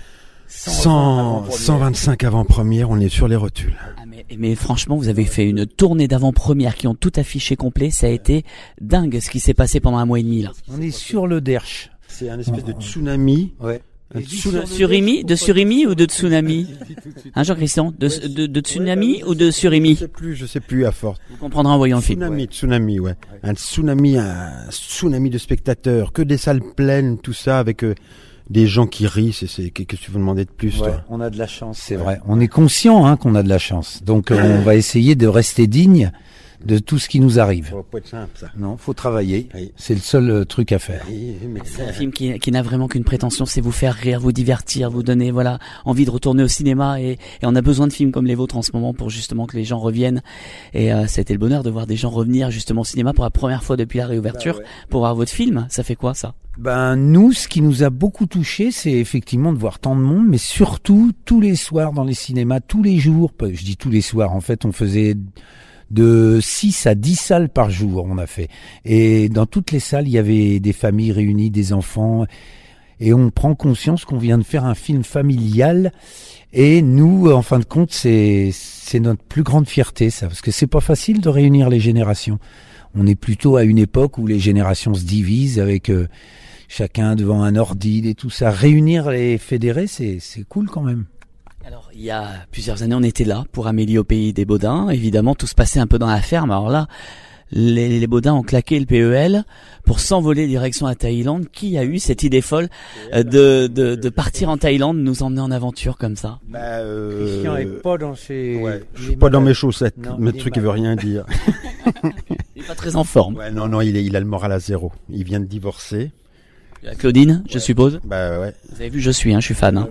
125 avant-premières, on est sur les rotules. Mais franchement, vous avez fait une tournée d'avant-première qui ont tout affiché complet. Ça a été dingue ce qui s'est passé pendant 1 mois et demi là. On est sur le Derche. C'est un espèce de tsunami. Ouais. Surimi, de surimi ou de tsunami? Hein, Jean-Christian? De tsunami ou de surimi? Je sais plus à force. Vous comprendrez en voyant le film. Tsunami, ouais. Un tsunami de spectateurs, que des salles pleines, tout ça, avec des gens qui rient. Qu'est-ce que tu veux demander de plus, toi? On a de la chance, c'est vrai. On est conscient, qu'on a de la chance. Donc, on va essayer de rester digne de tout ce qui nous arrive. Ça va pas être simple, ça. Non, faut travailler. Oui. C'est le seul truc à faire. Oui, c'est un film qui n'a vraiment qu'une prétention, c'est vous faire rire, vous divertir, vous donner envie de retourner au cinéma, et on a besoin de films comme les vôtres en ce moment pour justement que les gens reviennent. Et c'était le bonheur de voir des gens revenir justement au cinéma pour la première fois depuis la réouverture pour voir votre film. Ça fait quoi, ça? Nous, ce qui nous a beaucoup touché, c'est effectivement de voir tant de monde, mais surtout tous les soirs dans les cinémas, tous les jours. Je dis tous les soirs, en fait, on faisait de 6 à 10 salles par jour, on a fait. Et dans toutes les salles, il y avait des familles réunies, des enfants. Et on prend conscience qu'on vient de faire un film familial. Et nous, en fin de compte, c'est notre plus grande fierté, ça. Parce que c'est pas facile de réunir les générations. On est plutôt à une époque où les générations se divisent avec chacun devant un ordi et tout ça. Réunir les fédérés, c'est cool quand même. Alors, il y a plusieurs années, on était là pour Amélie au pays des Bodins. Évidemment, tout se passait un peu dans la ferme. Alors là, les Bodins ont claqué le PEL pour s'envoler direction à Thaïlande. Qui a eu cette idée folle de partir en Thaïlande, nous emmener en aventure comme ça? Christian est pas dans ses... je suis pas dans mes chaussettes. Le truc, il veut rien dire. Il est pas très en forme. Ouais, non, il a le moral à zéro. Il vient de divorcer. Claudine, je suppose. Ouais. Vous avez vu, je suis fan.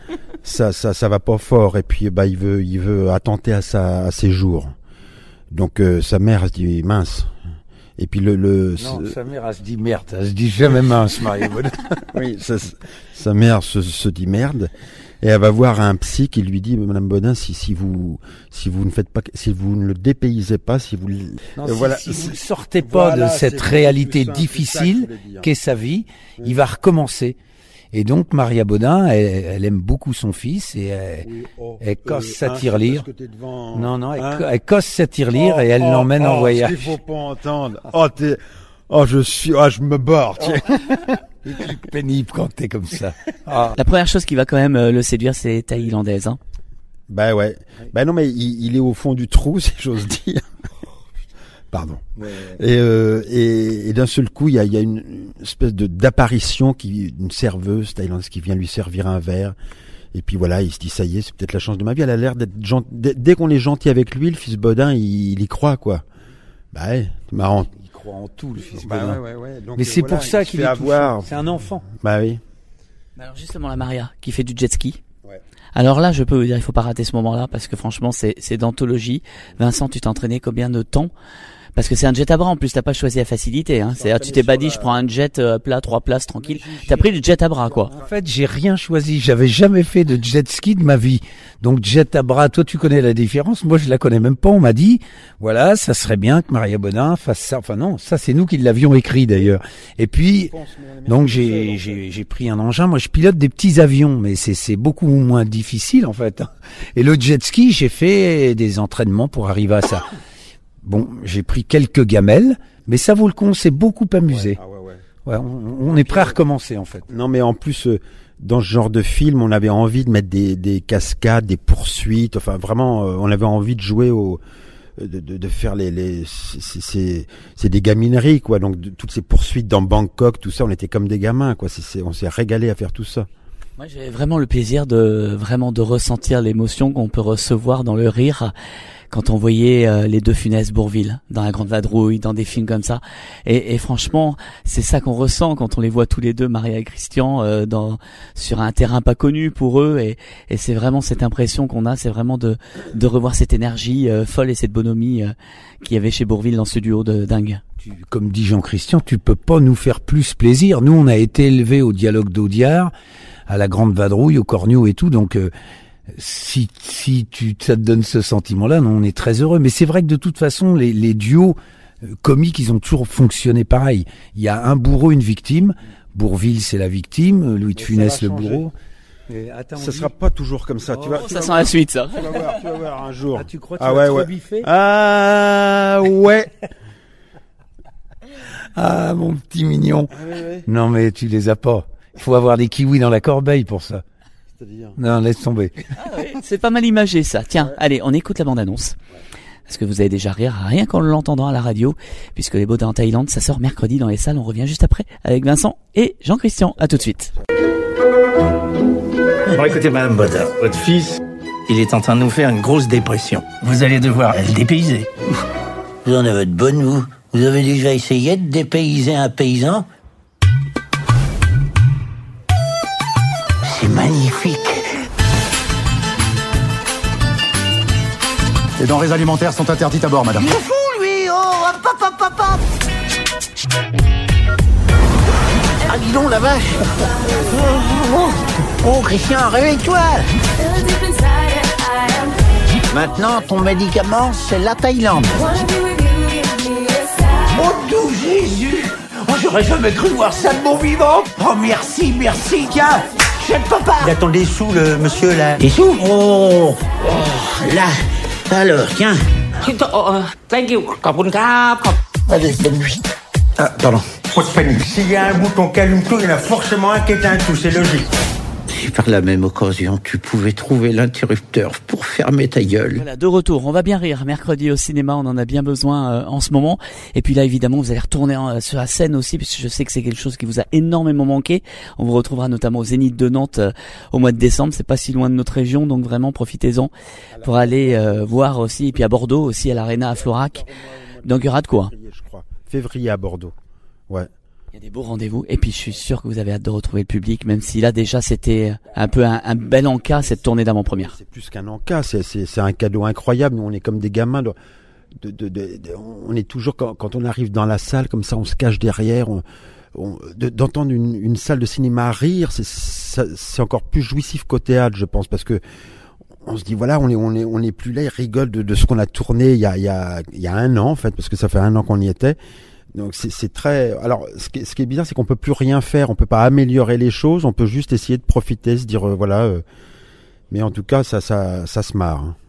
Ça va pas fort. Et puis, il veut attenter à ses jours. Donc, sa mère se dit mince. Et puis non, sa mère, elle se dit merde. Elle se dit jamais mince, Marie. Oui, sa mère se dit merde. Et elle va voir un psy qui lui dit, Madame Bodin, si vous ne faites pas, si vous ne le dépaysez pas, si vous ne sortez pas de cette réalité difficile qu'est sa vie, il va recommencer. Et donc, Maria Bodin, elle aime beaucoup son fils et elle cosse sa tirelire. Elle cosse sa tirelire et elle l'emmène en voyage. Il faut pas entendre. Je me barre, tiens. C'est pénible quand t'es comme ça. La première chose qui va quand même le séduire, c'est thaïlandaise, hein. Ouais. Non, mais il est au fond du trou, si j'ose dire. Pardon. Ouais. Et d'un seul coup, il y a une espèce d'apparition une serveuse thaïlandaise qui vient lui servir un verre. Et puis voilà, il se dit, ça y est, c'est peut-être la chance de ma vie. Elle a l'air d'être dès qu'on est gentil avec lui, le fils Bodin, il y croit, quoi. C'est marrant. Croit en tout, le fils Bodin. Ouais. Donc, mais c'est pour ça qu'il est avoir. C'est un enfant. Oui. Alors justement, la Maria qui fait du jet ski. Ouais. Alors là, je peux vous dire, il faut pas rater ce moment-là parce que franchement, c'est d'anthologie. Vincent, tu t'es entraîné combien de temps? Parce que c'est un jet à bras en plus, t'as pas choisi la facilité, hein. C'est-à-dire, tu t'es pas dit, je prends un jet plat, 3 places, tranquille. T'as pris le jet à bras, quoi. En fait, j'ai rien choisi. J'avais jamais fait de jet ski de ma vie. Donc, jet à bras, toi, tu connais la différence. Moi, je la connais même pas. On m'a dit, voilà, ça serait bien que Maria Bodin fasse ça. Enfin, non, ça, c'est nous qui l'avions écrit, d'ailleurs. Et puis, donc, j'ai pris un engin. Moi, je pilote des petits avions, mais c'est beaucoup moins difficile, en fait. Et le jet ski, j'ai fait des entraînements pour arriver à ça. Bon, j'ai pris quelques gamelles, mais ça vaut le coup, on s'est beaucoup amusé. Ouais, on est prêt à recommencer, en fait. Non, mais en plus, dans ce genre de film, on avait envie de mettre des cascades, des poursuites, enfin vraiment, on avait envie de jouer de faire c'est des gamineries, quoi. Donc, toutes ces poursuites dans Bangkok, tout ça, on était comme des gamins, quoi. On s'est régalé à faire tout ça. Moi, j'ai vraiment le plaisir de ressentir l'émotion qu'on peut recevoir dans le rire quand on voyait les deux Funès Bourvil dans La Grande Vadrouille, dans des films comme ça. Et franchement, c'est ça qu'on ressent quand on les voit tous les deux, Maria et Christian, sur un terrain pas connu pour eux. Et c'est vraiment cette impression qu'on a, c'est vraiment de revoir cette énergie folle et cette bonhomie qu'il y avait chez Bourvil dans ce duo de dingue. Comme dit Jean-Christian, tu peux pas nous faire plus plaisir. Nous, on a été élevés au dialogue d'Audiard, à la Grande Vadrouille, au Cornio et tout, donc si ça te donne ce sentiment-là, non, on est très heureux. Mais c'est vrai que de toute façon, les duos comiques, ils ont toujours fonctionné pareil. Il y a un bourreau, une victime. Bourvil, c'est la victime. Louis de Funès, le bourreau. Ça sera pas toujours comme ça. Tu vas sent la suite, ça. Tu vas voir un jour. Ah, tu crois que tu vas te rebiffer ? Ah ouais. Ah, mon petit mignon. Ah, ouais. Non, mais tu les as pas. Il faut avoir des kiwis dans la corbeille pour ça. C'est-à-dire ? Non, laisse tomber. Ah ouais, c'est pas mal imagé, ça. Tiens, allez, on écoute la bande-annonce. Parce que vous allez déjà rire rien qu'en l'entendant à la radio, puisque Les Baudins en Thaïlande, ça sort mercredi dans les salles. On revient juste après avec Vincent et Jean-Christian. À tout de suite. Bon, écoutez, Madame Baudin, votre fils, il est en train de nous faire une grosse dépression. Vous allez devoir le dépayser. Vous en avez de bonnes, vous. Vous avez déjà essayé de dépayser un paysan ? C'est magnifique. Les denrées alimentaires sont interdites à bord, madame. Il est fou, lui. Oh, hop, hop, hop, hop, hop. Ah, dis donc, la vache. Oh, Christian, réveille-toi. Maintenant, ton médicament, c'est la Thaïlande. Oh, tout Jésus. Oh, j'aurais jamais cru voir ça de mon vivant. Oh, merci, merci. Tiens, chef papa. Il attend des sous, le monsieur, là. Des sous? Oh, là. Alors, tiens. Thank you. Allez, bonne nuit. Ah, pardon. Pas de panique. S'il y a un bouton qui allume tout, il y en a forcément un qui éteint tout, c'est logique. Si par la même occasion, tu pouvais trouver l'interrupteur pour fermer ta gueule. Voilà, de retour. On va bien rire. Mercredi au cinéma, on en a bien besoin en ce moment. Et puis là, évidemment, vous allez retourner sur la scène aussi, puisque je sais que c'est quelque chose qui vous a énormément manqué. On vous retrouvera notamment au Zénith de Nantes au mois de décembre. C'est pas si loin de notre région, donc vraiment profitez-en pour aller voir aussi. Et puis à Bordeaux aussi, à l'Arena à Florac. Donc il y aura de quoi. Je crois. Février à Bordeaux. Ouais. Il y a des beaux rendez-vous, et puis je suis sûr que vous avez hâte de retrouver le public, même si là déjà c'était un peu un bel encas, cette tournée d'avant-première. C'est plus qu'un encas, c'est un cadeau incroyable. Nous, on est comme des gamins. On est toujours, quand on arrive dans la salle, comme ça, on se cache derrière. D'entendre une salle de cinéma rire, c'est encore plus jouissif qu'au théâtre, je pense, parce que on se dit voilà, on est plus là, ils rigolent de ce qu'on a tourné il y a un an en fait, parce que ça fait un an qu'on y était. Donc c'est très. Alors ce qui est bizarre, c'est qu'on peut plus rien faire, on peut pas améliorer les choses, on peut juste essayer de profiter, se dire mais en tout cas ça se marre. Hein.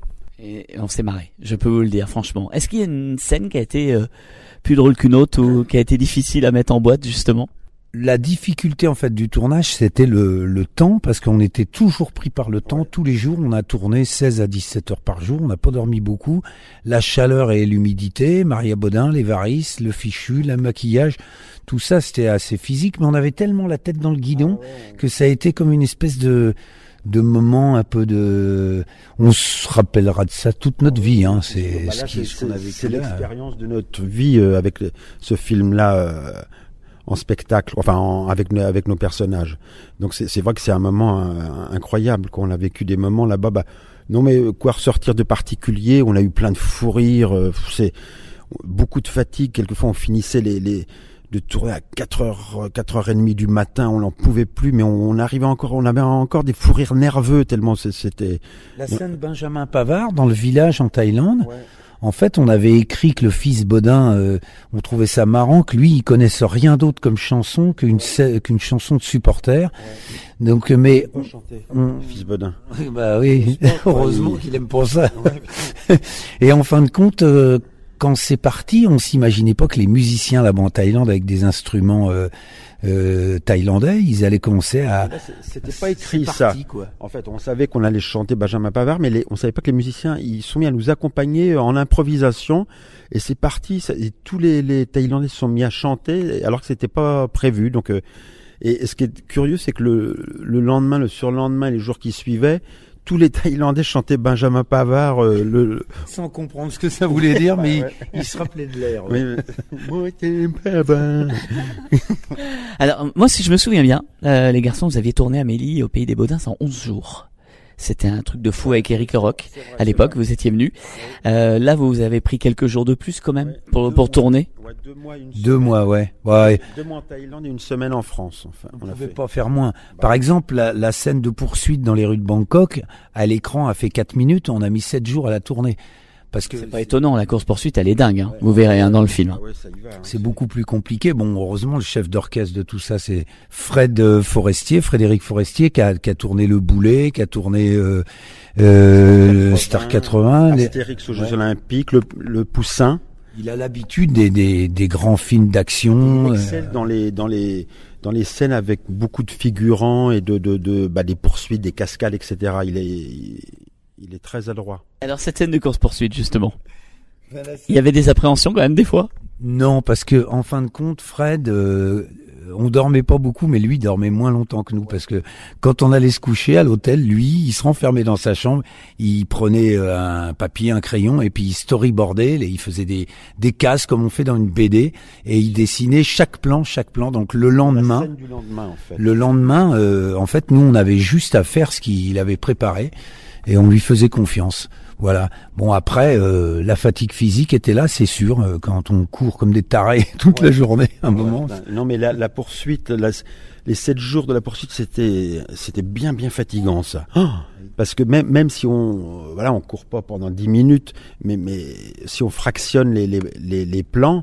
Et on s'est marré, je peux vous le dire franchement. Est-ce qu'il y a une scène qui a été plus drôle qu'une autre ou qui a été difficile à mettre en boîte justement? La difficulté en fait du tournage, c'était le temps, parce qu'on était toujours pris par le temps. Tous les jours, on a tourné 16 à 17 heures par jour, on n'a pas dormi beaucoup. La chaleur et l'humidité, Maria Baudin, les varices, le fichu, le maquillage, tout ça c'était assez physique, mais on avait tellement la tête dans le guidon que ça a été comme une espèce de moment un peu de... On se rappellera de ça toute notre vie. Hein. C'est c'est l'expérience de notre vie avec ce film-là... en spectacle, enfin avec nos personnages. Donc c'est vrai que c'est un moment incroyable, qu'on a vécu des moments là-bas. Non mais quoi ressortir de particulier, on a eu plein de fous rires, c'est beaucoup de fatigue. Quelquefois on finissait de tourner à 4h30 du matin, on n'en pouvait plus, mais on avait encore des fous rires nerveux tellement c'était... La scène de Benjamin Pavard dans le village en Thaïlande. Ouais. En fait, on avait écrit que le fils Baudin, on trouvait ça marrant, que lui, il connaissait rien d'autre comme chanson qu'une chanson de supporter. Ouais. Donc, mais fils Baudin. Bah oui, heureusement qu'il aime pas ça. Ouais. Et en fin de compte, quand c'est parti, on s'imaginait pas que les musiciens là-bas en Thaïlande avec des instruments thaïlandais, ils allaient commencer à... C'était pas écrit ça. Quoi. En fait, on savait qu'on allait chanter Benjamin Pavard, mais on savait pas que les musiciens, ils sont mis à nous accompagner en improvisation, et c'est parti. Et tous les Thaïlandais se sont mis à chanter, alors que c'était pas prévu. Donc, et ce qui est curieux, c'est que le lendemain, le surlendemain, les jours qui suivaient, tous les Thaïlandais chantaient Benjamin Pavard. Sans comprendre ce que ça voulait dire, mais ils se rappelaient de l'air. Alors, moi, si je me souviens bien, les garçons, vous aviez tourné Amélie au Pays des Baudins en 11 jours. C'était un truc de fou avec Eric Rock. À l'époque, vous étiez venu. Là, vous avez pris quelques jours de plus quand même pour tourner. Ouais, 2 mois, une 2 mois, ouais. 2 mois en Thaïlande et 1 semaine en France. Enfin, on ne pouvait pas faire moins. Par exemple, la scène de poursuite dans les rues de Bangkok, à l'écran, a fait 4 minutes. On a mis 7 jours à la tourner. Parce que c'est pas étonnant, la course-poursuite, elle est dingue, hein. Vous verrez, hein, dans le film. Ah ouais, ça y va, hein. C'est beaucoup plus compliqué. Bon, heureusement, le chef d'orchestre de tout ça, c'est Frédéric Forestier, qui a tourné Le Boulet, qui a tourné Star 80. Astérix aux Jeux Olympiques, le Poussin. Il a l'habitude des grands films d'action. Il excelle dans les scènes avec beaucoup de figurants et des poursuites, des cascades, etc. Il est très adroit. Alors cette scène de course-poursuite, justement, il y avait des appréhensions quand même des fois? Non, parce que en fin de compte, Fred, on dormait pas beaucoup, mais lui il dormait moins longtemps que nous, parce que quand on allait se coucher à l'hôtel, lui, il se renfermait dans sa chambre, il prenait un papier, un crayon, et puis il storyboardait, il faisait des cases comme on fait dans une BD, et il dessinait chaque plan. Donc le lendemain, la scène du lendemain, en fait. Le lendemain, en fait, nous on avait juste à faire ce qu'il avait préparé. Et on lui faisait confiance. Voilà. Bon, après, la fatigue physique était là, c'est sûr, quand on court comme des tarés toute la journée, un moment. Non, mais la poursuite, les 7 jours de la poursuite, c'était bien fatigant, ça. Parce que même si on court pas pendant 10 minutes, mais si on fractionne les plans,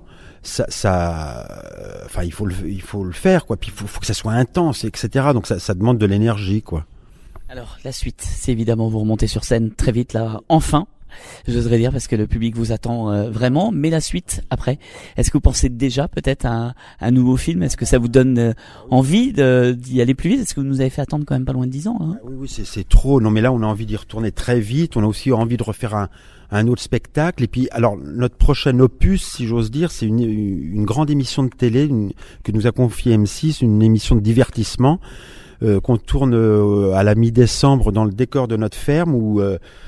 il faut le faire, quoi. Puis il faut que ça soit intense, etc. Donc ça demande de l'énergie, quoi. Alors, la suite, c'est évidemment vous remontez sur scène très vite, là, enfin, j'oserais dire, parce que le public vous attend vraiment. Mais la suite, après, est-ce que vous pensez déjà peut-être à un nouveau film? Est-ce que ça vous donne envie d'y aller plus vite? Est-ce que vous nous avez fait attendre quand même pas loin de 10 ans, hein? Oui, c'est trop. Non, mais là, on a envie d'y retourner très vite. On a aussi envie de refaire un autre spectacle. Et puis, alors, notre prochain opus, si j'ose dire, c'est une grande émission de télé que nous a confiée M6, une émission de divertissement. Qu'on tourne à la mi-décembre dans le décor de notre ferme où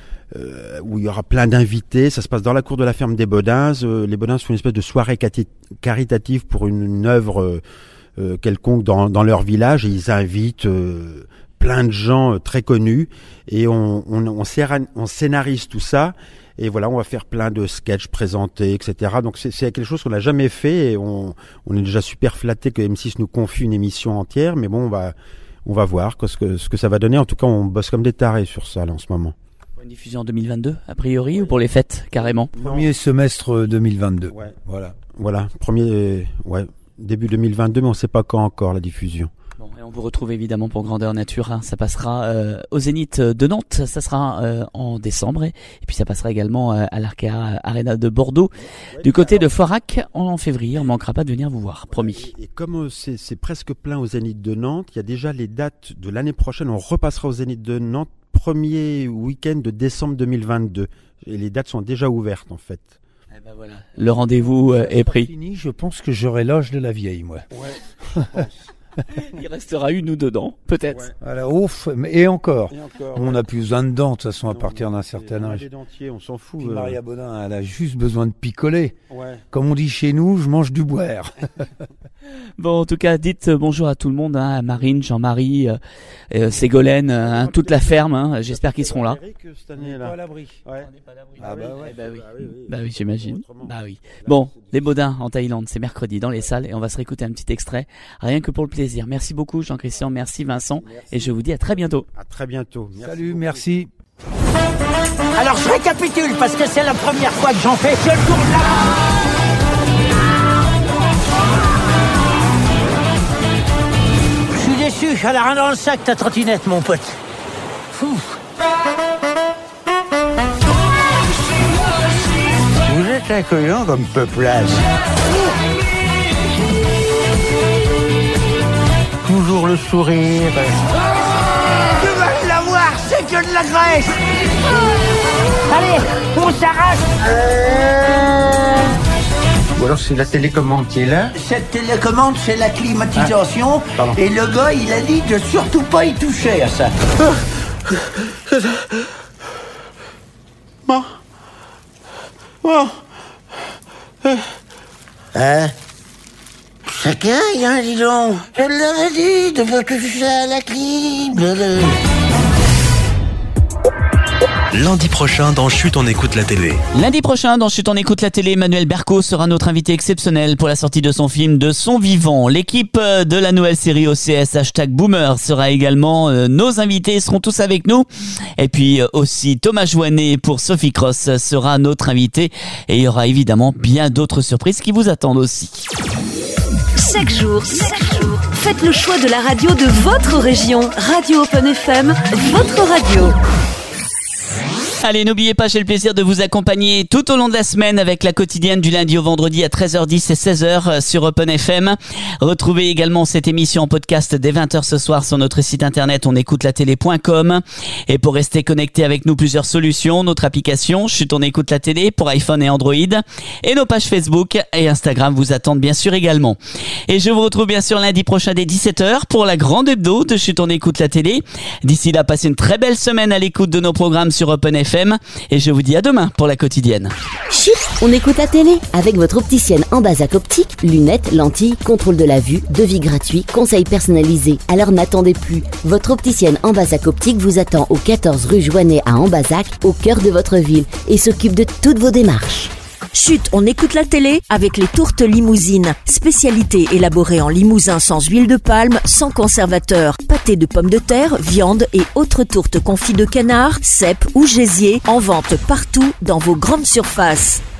il y aura plein d'invités. Ça se passe dans la cour de la ferme des Bodins. Les Bodins font une espèce de soirée caritative pour une œuvre quelconque dans leur village, et ils invitent plein de gens très connus, et on scénarise tout ça. Et voilà, on va faire plein de sketchs présentés, etc. Donc c'est quelque chose qu'on n'a jamais fait, et on est déjà super flatté que M6 nous confie une émission entière. Mais bon, on va voir ce que ça va donner. En tout cas, on bosse comme des tarés sur ça là, en ce moment. Pour une diffusion en 2022, a priori, ou pour les fêtes, carrément? Premier semestre 2022. Ouais. Voilà. Début 2022, mais on ne sait pas quand encore la diffusion. Bon, et on vous retrouve évidemment pour Grandeur Nature, hein. Ça passera au Zénith de Nantes, ça sera en décembre, et puis ça passera également à l'Arkea Arena de Bordeaux. Du côté de Foirac, en février, on ne manquera pas de venir vous voir, promis. Et comme c'est presque plein au Zénith de Nantes, il y a déjà les dates de l'année prochaine. On repassera au Zénith de Nantes premier week-end de décembre 2022. Et les dates sont déjà ouvertes, en fait. Eh ben voilà, le rendez-vous est pris. Fini, je pense que j'aurai l'âge de la vieille, moi. Ouais, je pense. Il restera une ou deux dents, peut-être. Ouais. Voilà, ouf, et encore. On n'a plus besoin de dents, de toute façon, à partir d'un certain âge. Les dentiers, on s'en fout. Puis Maria Bodin, elle a juste besoin de picoler. Ouais. Comme on dit chez nous, je mange du boire. Bon, en tout cas, dites bonjour à tout le monde, hein, à Marine, Jean-Marie, Ségolène, hein, toute la ferme. Hein, j'espère qu'ils seront là. Cette année-là. Pas à l'abri. Ouais. Ah bah ouais. Bah oui, j'imagine. Bah oui. Bon, les Bodins en Thaïlande, c'est mercredi dans les salles, et on va se réécouter un petit extrait, rien que pour le plaisir. Merci beaucoup Jean-Christian, merci Vincent, et je vous dis à très bientôt. À très bientôt. Salut, merci. Alors je récapitule parce que c'est la première fois que j'en fais. Je tourne là. Je suis déçu, elle a rien dans le sac ta trottinette mon pote. Fou. Vous êtes incohérent comme peuplage. Toujours le sourire. Tu vas l'avoir, c'est que de la graisse. Allez, on s'arrache. Ou alors c'est la télécommande qui est là. Cette télécommande, c'est la climatisation. Et le gars, il a dit de surtout pas y toucher à ça. Bon. Hein? Chacun, hein, dis donc. Je leur ai dit de pas toucher à la clim. Lundi prochain dans Chut, on écoute la télé. Lundi prochain, dans Chut, on écoute la télé, Emmanuel Berco sera notre invité exceptionnel pour la sortie de son film De son vivant. L'équipe de la nouvelle série OCS #Boomer sera également nos invités, seront tous avec nous. Et puis aussi Thomas Joannet pour Sophie Cross sera notre invité. Et il y aura évidemment bien d'autres surprises qui vous attendent aussi. Chaque jour, faites le choix de la radio de votre région. Radio Open FM, votre radio. Allez, n'oubliez pas, j'ai le plaisir de vous accompagner tout au long de la semaine avec la quotidienne du lundi au vendredi à 13h10 et 16h sur Open FM. Retrouvez également cette émission en podcast dès 20h ce soir sur notre site internet onécoutelatélé.com. Et pour rester connecté avec nous, plusieurs solutions. Notre application Chut, on écoute la télé pour iPhone et Android. Et nos pages Facebook et Instagram vous attendent bien sûr également. Et je vous retrouve bien sûr lundi prochain dès 17h pour la grande hebdo de Chut, on écoute la télé. D'ici là, passez une très belle semaine à l'écoute de nos programmes sur Open FM. Et je vous dis à demain pour la quotidienne. Chut, on écoute la télé avec votre opticienne en Ambazac Optique. Lunettes, lentilles, contrôle de la vue, devis gratuit, conseils personnalisés. Alors n'attendez plus. Votre opticienne en Ambazac Optique vous attend au 14 rue Joannet à Ambazac, au cœur de votre ville, et s'occupe de toutes vos démarches. Chut, on écoute la télé avec les tourtes limousines. Spécialité élaborée en limousin sans huile de palme, sans conservateur. Pâté de pommes de terre, viande et autres tourtes confites de canard, cèpes ou gésier en vente partout dans vos grandes surfaces.